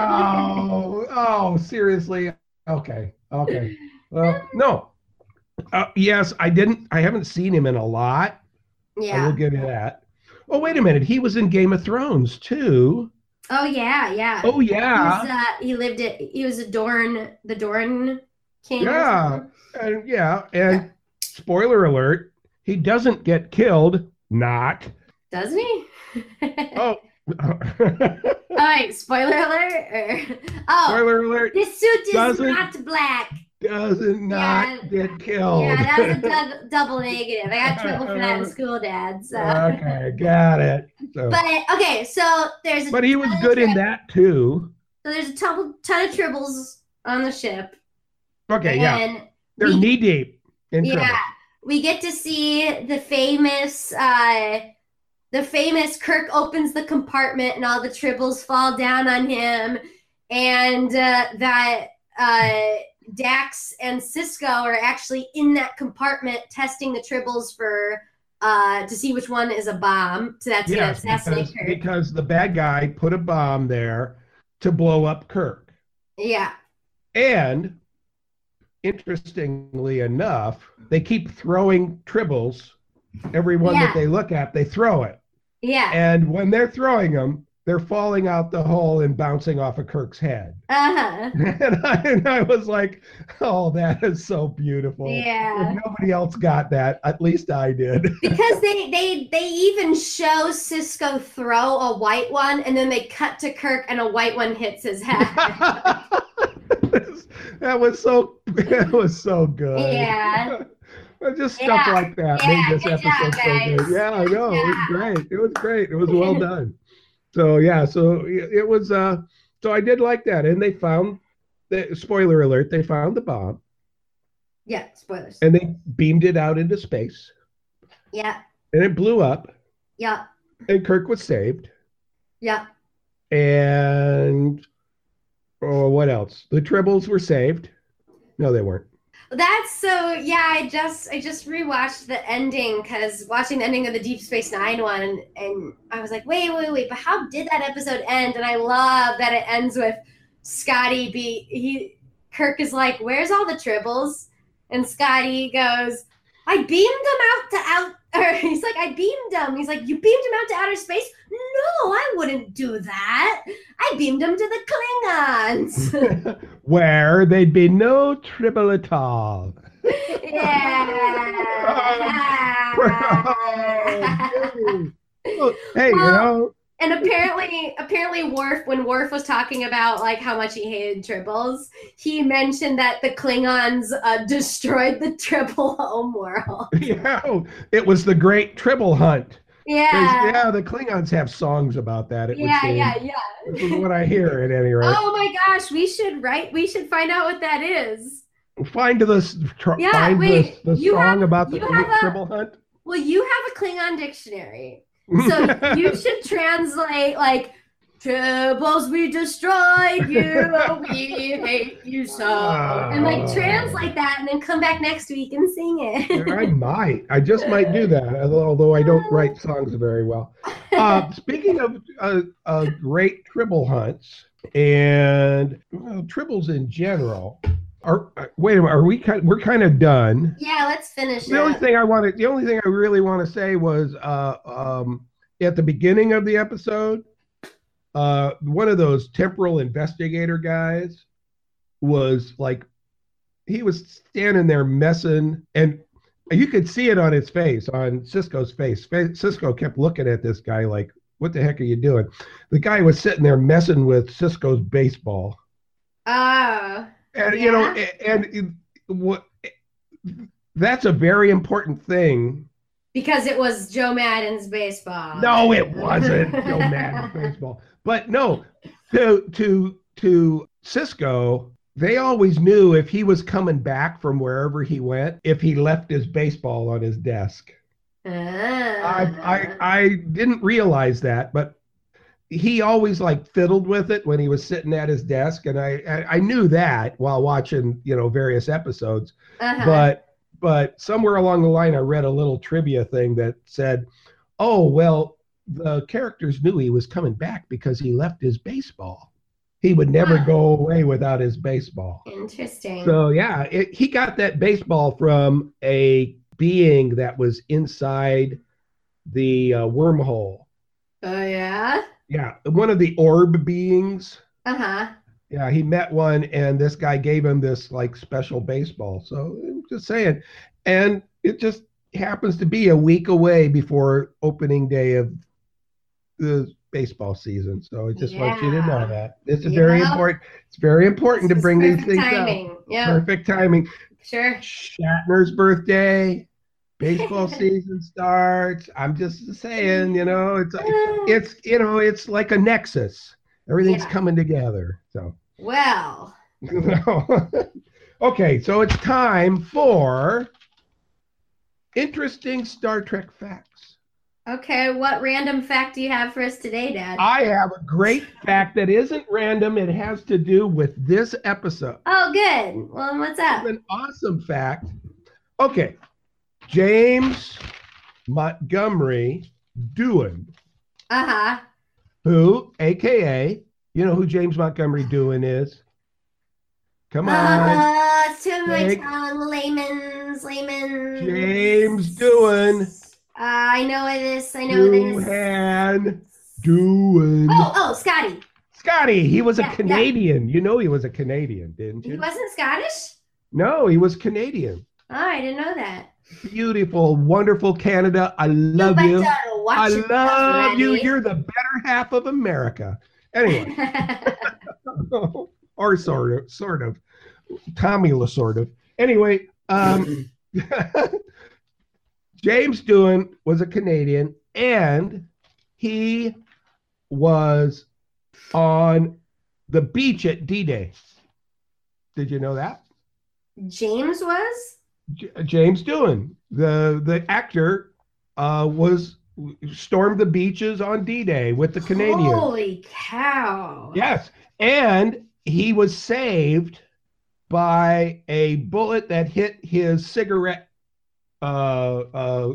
oh, no. oh, seriously, okay, okay, well, no, uh, yes, I didn't, I haven't seen him in a lot. Yeah, I will give you that. Oh, wait a minute, he was in Game of Thrones too. Oh yeah, yeah. Oh yeah. He, was, uh, he lived it. He was a Dorne, the Dorne king. Yeah, and yeah, and yeah. Spoiler alert: he doesn't get killed. Not. Doesn't he? oh. All right. Spoiler alert. Oh. Spoiler alert. His suit is not black. Doesn't not yeah. get killed. Yeah, that was a du- double negative. I got trouble for that in school, Dad. So. Okay, got it. So. But okay, so there's. A but he was good in that too. So there's a ton, ton of tribbles on the ship. Okay, yeah. They're we, knee deep in yeah. tribbles. We get to see the famous, uh, the famous Kirk opens the compartment and all the tribbles fall down on him, and uh, that uh, Dax and Cisco are actually in that compartment testing the tribbles for uh, to see which one is a bomb. So that's yes, yeah, assassinate because, Kirk. Because the bad guy put a bomb there to blow up Kirk. Yeah, and. Interestingly enough, they keep throwing tribbles. Every one yeah. that they look at, they throw it. Yeah. And when they're throwing them, they're falling out the hole and bouncing off of Kirk's head. Uh-huh. And I, and I was like, oh, that is so beautiful. Yeah. If nobody else got that, at least I did. Because they they they even show Cisco throw a white one, and then they cut to Kirk, and a white one hits his head. That was so that was so good. Yeah. Just yeah. stuff like that yeah, made this good episode job, so guys. good. Yeah, I know. Good it was job. great. It was great. It was well done. So yeah, so it was uh so I did like that. And they found the spoiler alert, they found the bomb. Yeah, spoilers. And they beamed it out into space. Yeah. And it blew up. Yeah. And Kirk was saved. Yeah. And oh, what else? The tribbles were saved. No, they weren't. That's so yeah. I just I just rewatched the ending because watching the ending of the Deep Space Nine one, and, and I was like, wait, wait, wait. But how did that episode end? And I love that it ends with Scotty be he Kirk is like, where's all the tribbles? And Scotty goes, I beamed them out to out. Or he's like, I beamed them. He's like, you beamed them out to outer space? No, I wouldn't do that. I beamed them to the Klingons. Where there'd be no tribble at all. Yeah. Well, hey, well, you know. And apparently, apparently, Worf, when Worf was talking about like how much he hated tribbles, he mentioned that the Klingons uh, destroyed the Tribble homeworld. Yeah, it was the Great Tribble Hunt. Yeah, yeah, the Klingons have songs about that. It yeah, would seem. yeah, yeah. This is what I hear at any rate. Oh my gosh, we should write. We should find out what that is. Find this. Tr- yeah, find wait, the, the song have, about the Great a, Tribble Hunt. Well, you have a Klingon dictionary. So you should translate like tribbles, we destroyed you, we hate you so, uh, and like translate that, and then come back next week and sing it. I might, I just might do that, although I don't write songs very well. Uh, speaking of uh, uh, great tribble hunts and well, tribbles in general. Are, wait a minute, are we kind we're kind of done? Yeah, let's finish. The only thing I wanted, the only thing I really want to say was uh, um, at the beginning of the episode, uh, one of those temporal investigator guys was like he was standing there messing, and you could see it on his face, on Cisco's face. Cisco kept looking at this guy like, what the heck are you doing? The guy was sitting there messing with Cisco's baseball. Oh. And, yeah. you know, and, and what that's a very important thing. Because it was Joe Maddon's baseball. No, it wasn't Joe Maddon's baseball. But no, to to to Cisco, they always knew if he was coming back from wherever he went, if he left his baseball on his desk. Uh. I, I I didn't realize that, but he always like fiddled with it when he was sitting at his desk, and I I, I knew that while watching, you know, various episodes. Uh-huh. But but somewhere along the line, I read a little trivia thing that said, "Oh well, the characters knew he was coming back because he left his baseball. He would never Huh. go away without his baseball." Interesting. So yeah, it, he got that baseball from a being that was inside the uh, wormhole. Oh yeah. Yeah, one of the orb beings. Uh huh. Yeah, he met one, and this guy gave him this like special baseball. So I'm just saying, and it just happens to be a week away before opening day of the baseball season. So I just yeah. want you to know that it's a very yeah. important. It's very important this to bring these things timing. up. Yeah, perfect timing. Sure. Shatner's birthday. Baseball season starts. I'm just saying, you know, it's it's you know, it's like a nexus. Everything's yeah. coming together. So well. Okay, so it's time for interesting Star Trek facts. Okay, what random fact do you have for us today, Dad? I have a great fact that isn't random. It has to do with this episode. Oh, good. Well, what's up? It's an awesome fact. Okay. James Montgomery Doohan. Uh-huh. Who, A K A, you know who James Montgomery Doohan is? Come on. Uh, it's too my tongue. Layman's, layman's. James Doohan. Uh, I know this. I know Doohan. this. Doohan. Oh, oh, Scotty. Scotty. He was yeah, a Canadian. Yeah. You know he was a Canadian, didn't you? He wasn't Scottish? No, he was Canadian. Oh, I didn't know that. Beautiful, wonderful Canada. I love you. I love you. You're the better half of America. Anyway. Or sort of, sort of. Tommy La sort of. Anyway, um, James Doohan was a Canadian, and he was on the beach at D-Day. Did you know that? James was? J- James Doohan, the the actor, uh, was stormed the beaches on D-Day with the Canadians. Holy cow! Yes, and he was saved by a bullet that hit his cigarette uh, uh,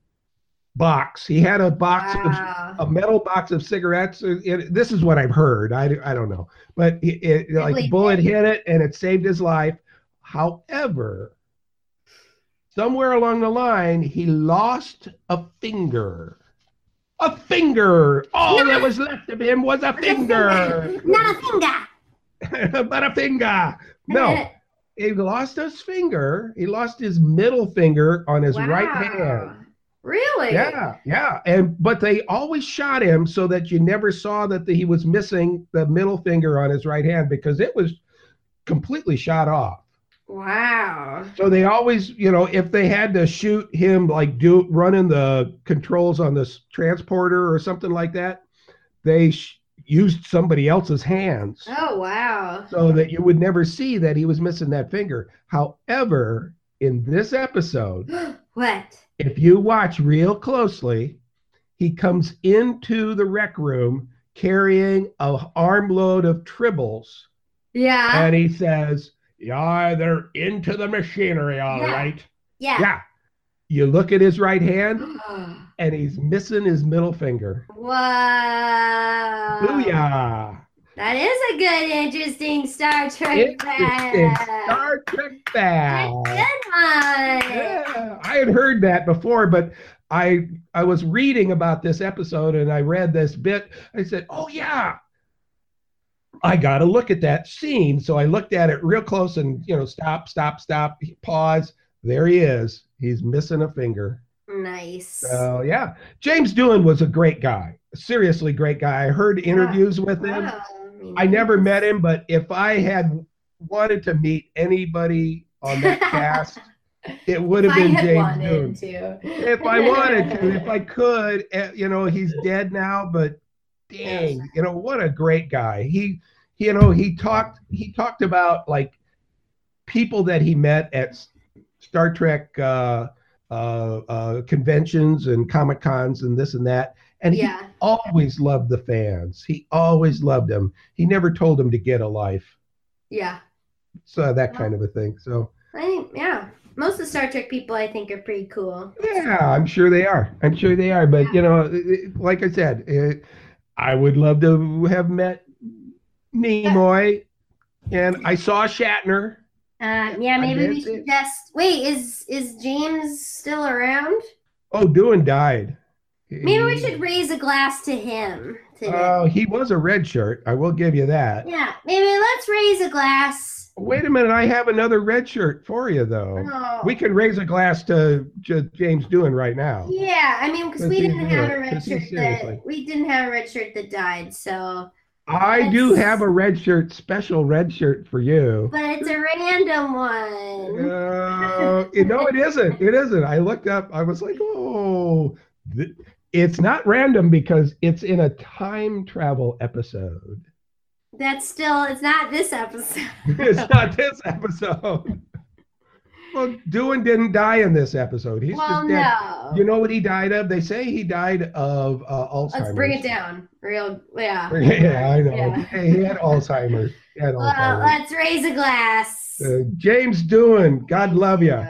box. He had a box, wow. of, a metal box of cigarettes. It, this is what I've heard. I, I don't know, but it, it like the bullet hit it and it saved his life. However, somewhere along the line, he lost a finger. A finger. All that was left of him was a finger. Not a finger. But a finger. No. He lost his finger. He lost his middle finger on his wow. right hand. Really? Yeah, yeah. And but they always shot him so that you never saw that the, he was missing the middle finger on his right hand because it was completely shot off. Wow. So they always, you know, if they had to shoot him like do running the controls on this transporter or something like that, they sh- used somebody else's hands. Oh, wow. So that you would never see that he was missing that finger. However, in this episode, what? If you watch real closely, he comes into the rec room carrying an armload of tribbles. Yeah. And he says, yeah, they're into the machinery, all yeah. right. Yeah. Yeah. You look at his right hand, and he's missing his middle finger. Wow. Booyah. That is a good, interesting Star Trek fact. Star Trek fact. Good one. Yeah, I had heard that before, but I I was reading about this episode, and I read this bit. I said, oh, yeah. I got to look at that scene. So I looked at it real close and, you know, stop, stop, stop, pause. There he is. He's missing a finger. Nice. So, yeah. James Doohan was a great guy. Seriously, great guy. I heard Yeah. interviews with him. Wow. I mean, I never goodness. met him, but if I had wanted to meet anybody on that cast, it would If have I been had James wanted Doohan. to. If I wanted to, if I could, eh, you know, he's dead now, but Yeah. dang, you know, what a great guy. He, you know, he talked, he talked about like people that he met at Star Trek uh, uh, uh, conventions and Comic Cons and this and that. And he Yeah. always loved the fans. He always loved them. He never told them to get a life. Yeah. So that Well, kind of a thing. So I think, yeah. Most of the Star Trek people I think are pretty cool. yeah, I'm sure they are. I'm sure they are. But you know, like I said, I would love to have met Nimoy, and I saw Shatner. Um, yeah, I maybe we did see should it. just wait. Is is James still around? Oh, Doohan died. Maybe we He, should raise a glass to him uh, today. he was a red shirt. I will give you that. Yeah, maybe let's raise a glass. Wait a minute, I have another red shirt for you, though. We Oh, can raise a glass to J- James Doohan right now. yeah. I mean, because Because we he's, didn't you have know, a red 'cause shirt he's that seriously. we didn't have a red shirt that died. So I do have let's. a red shirt, special red shirt for you. But it's a random one. Uh, you know, it isn't. It isn't. I looked up. I was like, oh, th- it's not random because it's in a time travel episode. That's still. It's not this episode. It's not this episode. Well, Doohan didn't die in this episode. He's Well, just dead. You no. know what he died of? They say he died of uh, Let's bring it Alzheimer's. down. Real, yeah. Yeah, I know. Yeah. He he had Alzheimer's. He had Well, Alzheimer's. let's raise a glass. Uh, James Doohan, God love you.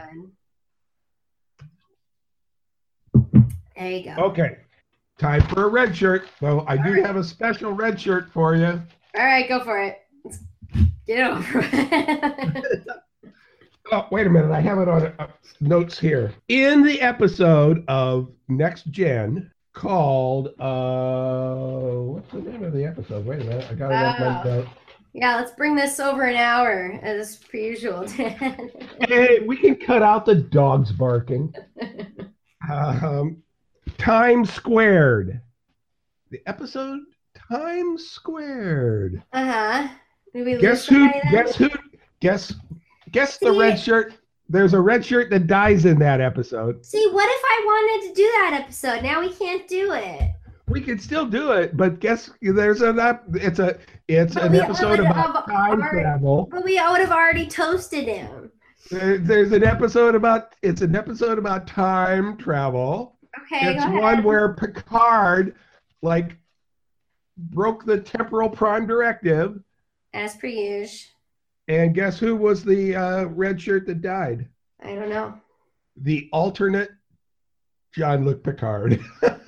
There you go. Okay, time for a red shirt. So I do right. have a special red shirt for you. All right, go for it. Let's get it over with. Oh, wait a minute. I have it on uh, notes here. In the episode of Next Gen called, uh, what's the name of the episode? Wait a minute. I got it on my Wow. note. Yeah, let's bring this over an hour as per usual. Hey, we can cut out the dogs barking. Um, Time Squared. The episode Time Squared. Uh-huh. Did we lose Guess who? somebody then? Guess who? Guess guess the See- red shirt. There's a red shirt that dies in that episode. See, what if I wanted to do that episode? Now we can't do it. We can still do it, but guess there's an ep- it's a it's But an we episode would about have time already- travel. But we would have already toasted him. There- There's an episode about it's an episode about time travel. Okay, It's go one ahead. where Picard like broke the temporal prime directive, As per usual. and guess who was the uh, red shirt that died? I don't know. The alternate Jean-Luc Picard.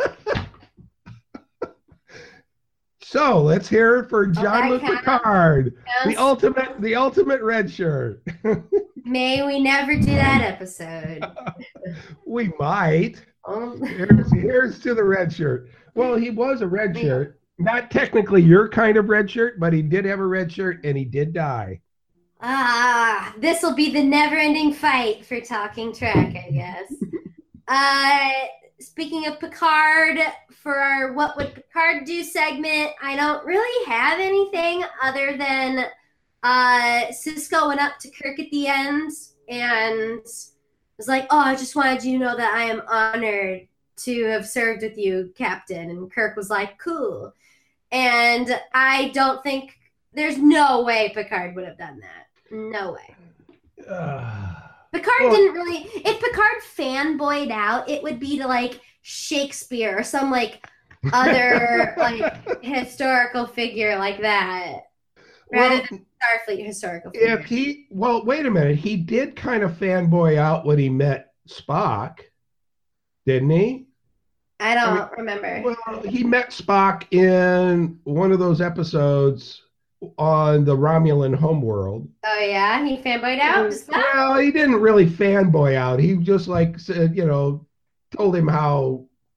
So let's hear it for Jean-Luc counts. Picard, the Counts. ultimate, the ultimate red shirt. May we never do that episode. We might. Oh, Here's, here's to the red shirt. Well, he was a red Yeah. shirt. Not technically your kind of red shirt, but he did have a red shirt and he did die. ah, this will be the never-ending fight for talking track, I guess. uh, speaking of Picard, for our "What Would Picard Do" segment, I don't really have anything other than uh, Cisco went up to Kirk at the end and was like, "Oh, I just wanted you to know that I am honored to have served with you, Captain." And Kirk was like, "Cool." And I don't think there's no way Picard would have done that. No way. Uh, Picard Well- didn't really. If Picard fanboyed out, it would be to like Shakespeare or some like other like historical figure like that, rather well, than Starfleet historical figure. if he, well, wait a minute. He did kind of fanboy out when he met Spock, didn't he? I don't I remember. Well, he met Spock in one of those episodes on the Romulan homeworld. Oh yeah, he fanboyed out. Just that? Well, he didn't really fanboy out. He just like said, you know, told him how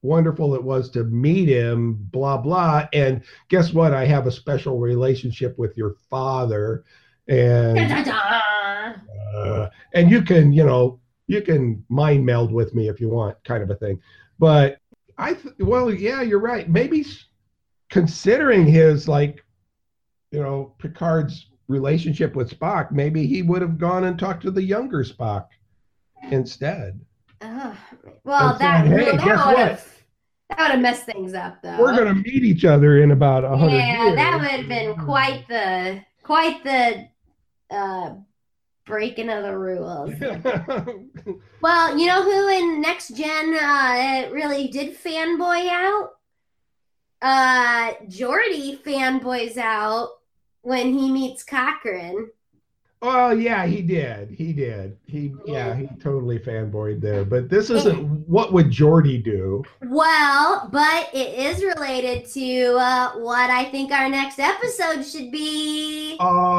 wonderful it was to meet him, blah, blah. And guess what? I have a special relationship with your father. And Da, da, da. uh, and you can, you know, you can mind meld with me if you want, kind of a thing. But I, th- well, yeah, you're right. Maybe s- considering his, like, you know, Picard's relationship with Spock, maybe he would have gone and talked to the younger Spock instead Oh, well, and that said, "Hey, that guess would what? have that would have messed things up, We're though. gonna meet each other in about a hundred Yeah, that would years." have been quite the quite the uh breaking of the rules. Well, you know who in Next Gen uh really did fanboy out? Uh Geordi fanboys out when he meets Cochrane. Oh yeah, he did. He did. He yeah, Yeah. he totally fanboyed there. But this It- isn't what would Jordy do? well, but it is related to uh, what I think our next episode should be.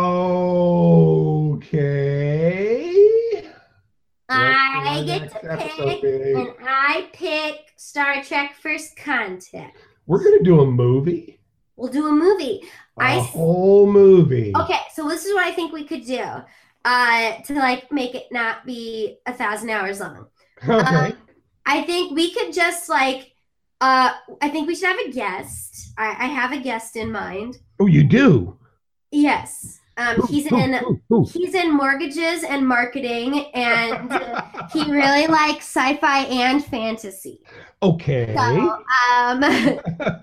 Okay. What should I our get next to episode pick, be? and I pick Star Trek First Contact. We're gonna do a movie. We'll do a movie. A I whole movie. okay, so this is what I think we could do, uh, to like make it not be a thousand hours long. Okay. Um, I think we could just like, uh, I think we should have a guest. I, I have a guest in mind. Oh, you do? Yes. Um, Who, he's who, in who, who? he's in mortgages and marketing, and he really likes sci-fi and fantasy. Okay. So, um, and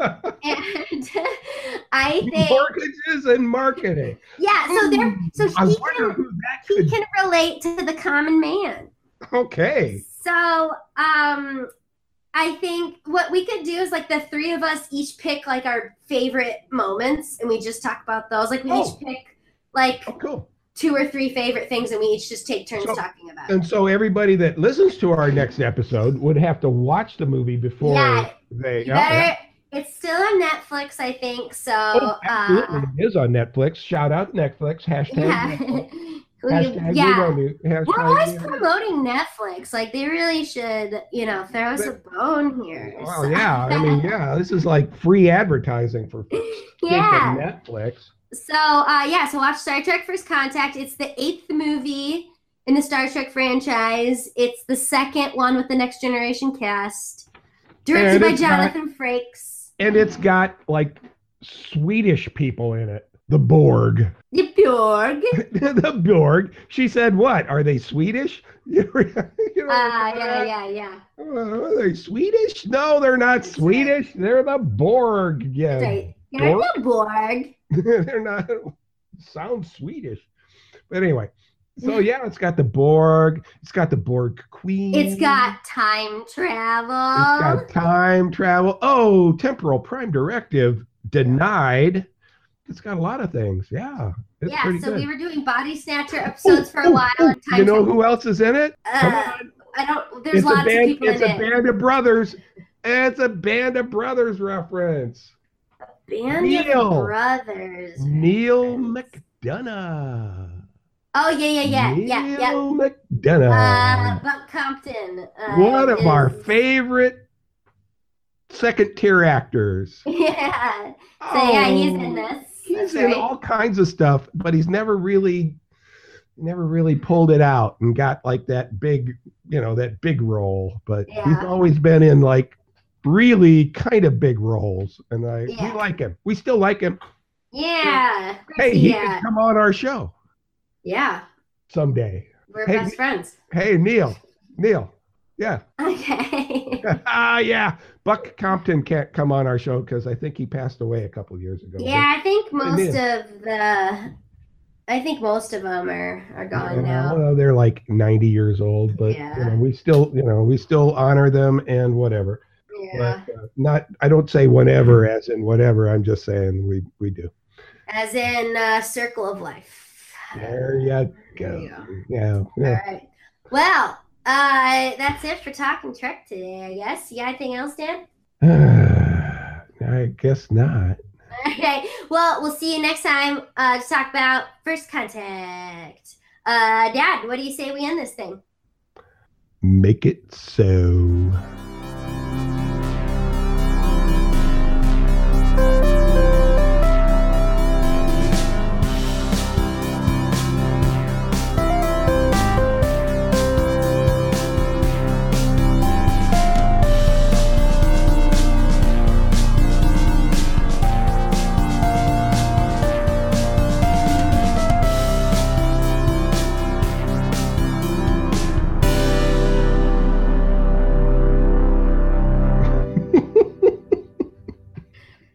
I think, Mortgages and marketing. yeah. So there, so I he wonder can who that he could. can relate to the common man. Okay. So, um, I think what we could do is like the three of us each pick like our favorite moments, and we just talk about those. Like we Oh. each pick like Oh, cool. two or three favorite things, and we each just take turns So- talking about it. And so everybody that listens to our next episode would have to watch the movie before Yeah. they. You oh, better. yeah. It's still on Netflix, I think. So, Oh, absolutely. uh, It is on Netflix. Shout out Netflix. Hashtag. yeah, Netflix. We- Hashtag yeah. we love you. Hashtag We're always we love you. promoting Netflix. Like they really should, you know, throw us a bone here. Well, So- yeah. I mean, yeah. This is like free advertising for yeah. Netflix. So, uh, yeah. So watch Star Trek First Contact. It's the eighth movie in the Star Trek franchise. It's the second one with the Next Generation cast, directed And by it's got- Jonathan Frakes. And it's got like Swedish people in it. The Borg. The Bjorg. The Borg. She said, "What are they Swedish?" You know, Uh, yeah, yeah, yeah. Uh, Are they Swedish? No, they're not That's Swedish. They're the Borg. Yeah, Right. You're the Borg. they're not. Sound Swedish, but anyway. So yeah, it's got the Borg. It's got the Borg Queen. It's got time travel. It's got time travel. Oh, temporal prime directive denied. It's got a lot of things. Yeah, it's yeah, pretty so good. we were doing body snatcher episodes for a Ooh, while. ooh, and time you know travel. who else is in it? Come Uh, on. I don't. There's It's a lots of band. people It's in a it. Band of Brothers. It's a Band of Brothers reference. Band Neil. of Brothers. Neil McDonough. Oh yeah, yeah, yeah, yeah, yeah. Neil Uh, McDonough. Buck Compton. Uh, One of our is- favorite second tier actors. Yeah. So yeah, he's in Oh, this. He's That's in right. all kinds of stuff, but he's never really, never really pulled it out and got like that big, you know, that big role. But he's Yeah. always been in like really kind of big roles, and I we Yeah. like him. We still like him. Yeah. Hey, he yeah. can come on our show Yeah. someday. We're Hey, best friends. Hey, Neil, Neil, yeah, Okay. ah, yeah. Buck Compton can't come on our show because I think he passed away a couple years ago. Yeah, I think Hey, most Neil. of the, I think most of them are are gone Yeah, now. well, they're like ninety years old, but Yeah. you know, we still, you know, we still honor them and whatever. Yeah. But uh, not, I don't say whenever as in whatever. I'm just saying we we do. As in uh, Circle of Life. There you There go. you go. Yeah, All yeah. right. Well, uh, that's it for Talking Trek today, I guess. You got anything else, Dan? I guess not. Okay. Well, we'll see you next time uh, to talk about First Contact. Uh, Dad, what do you say we end this thing? Make it so.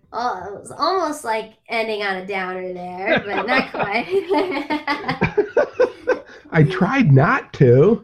Oh, it was almost like ending on a downer there, but not quite. I tried not to.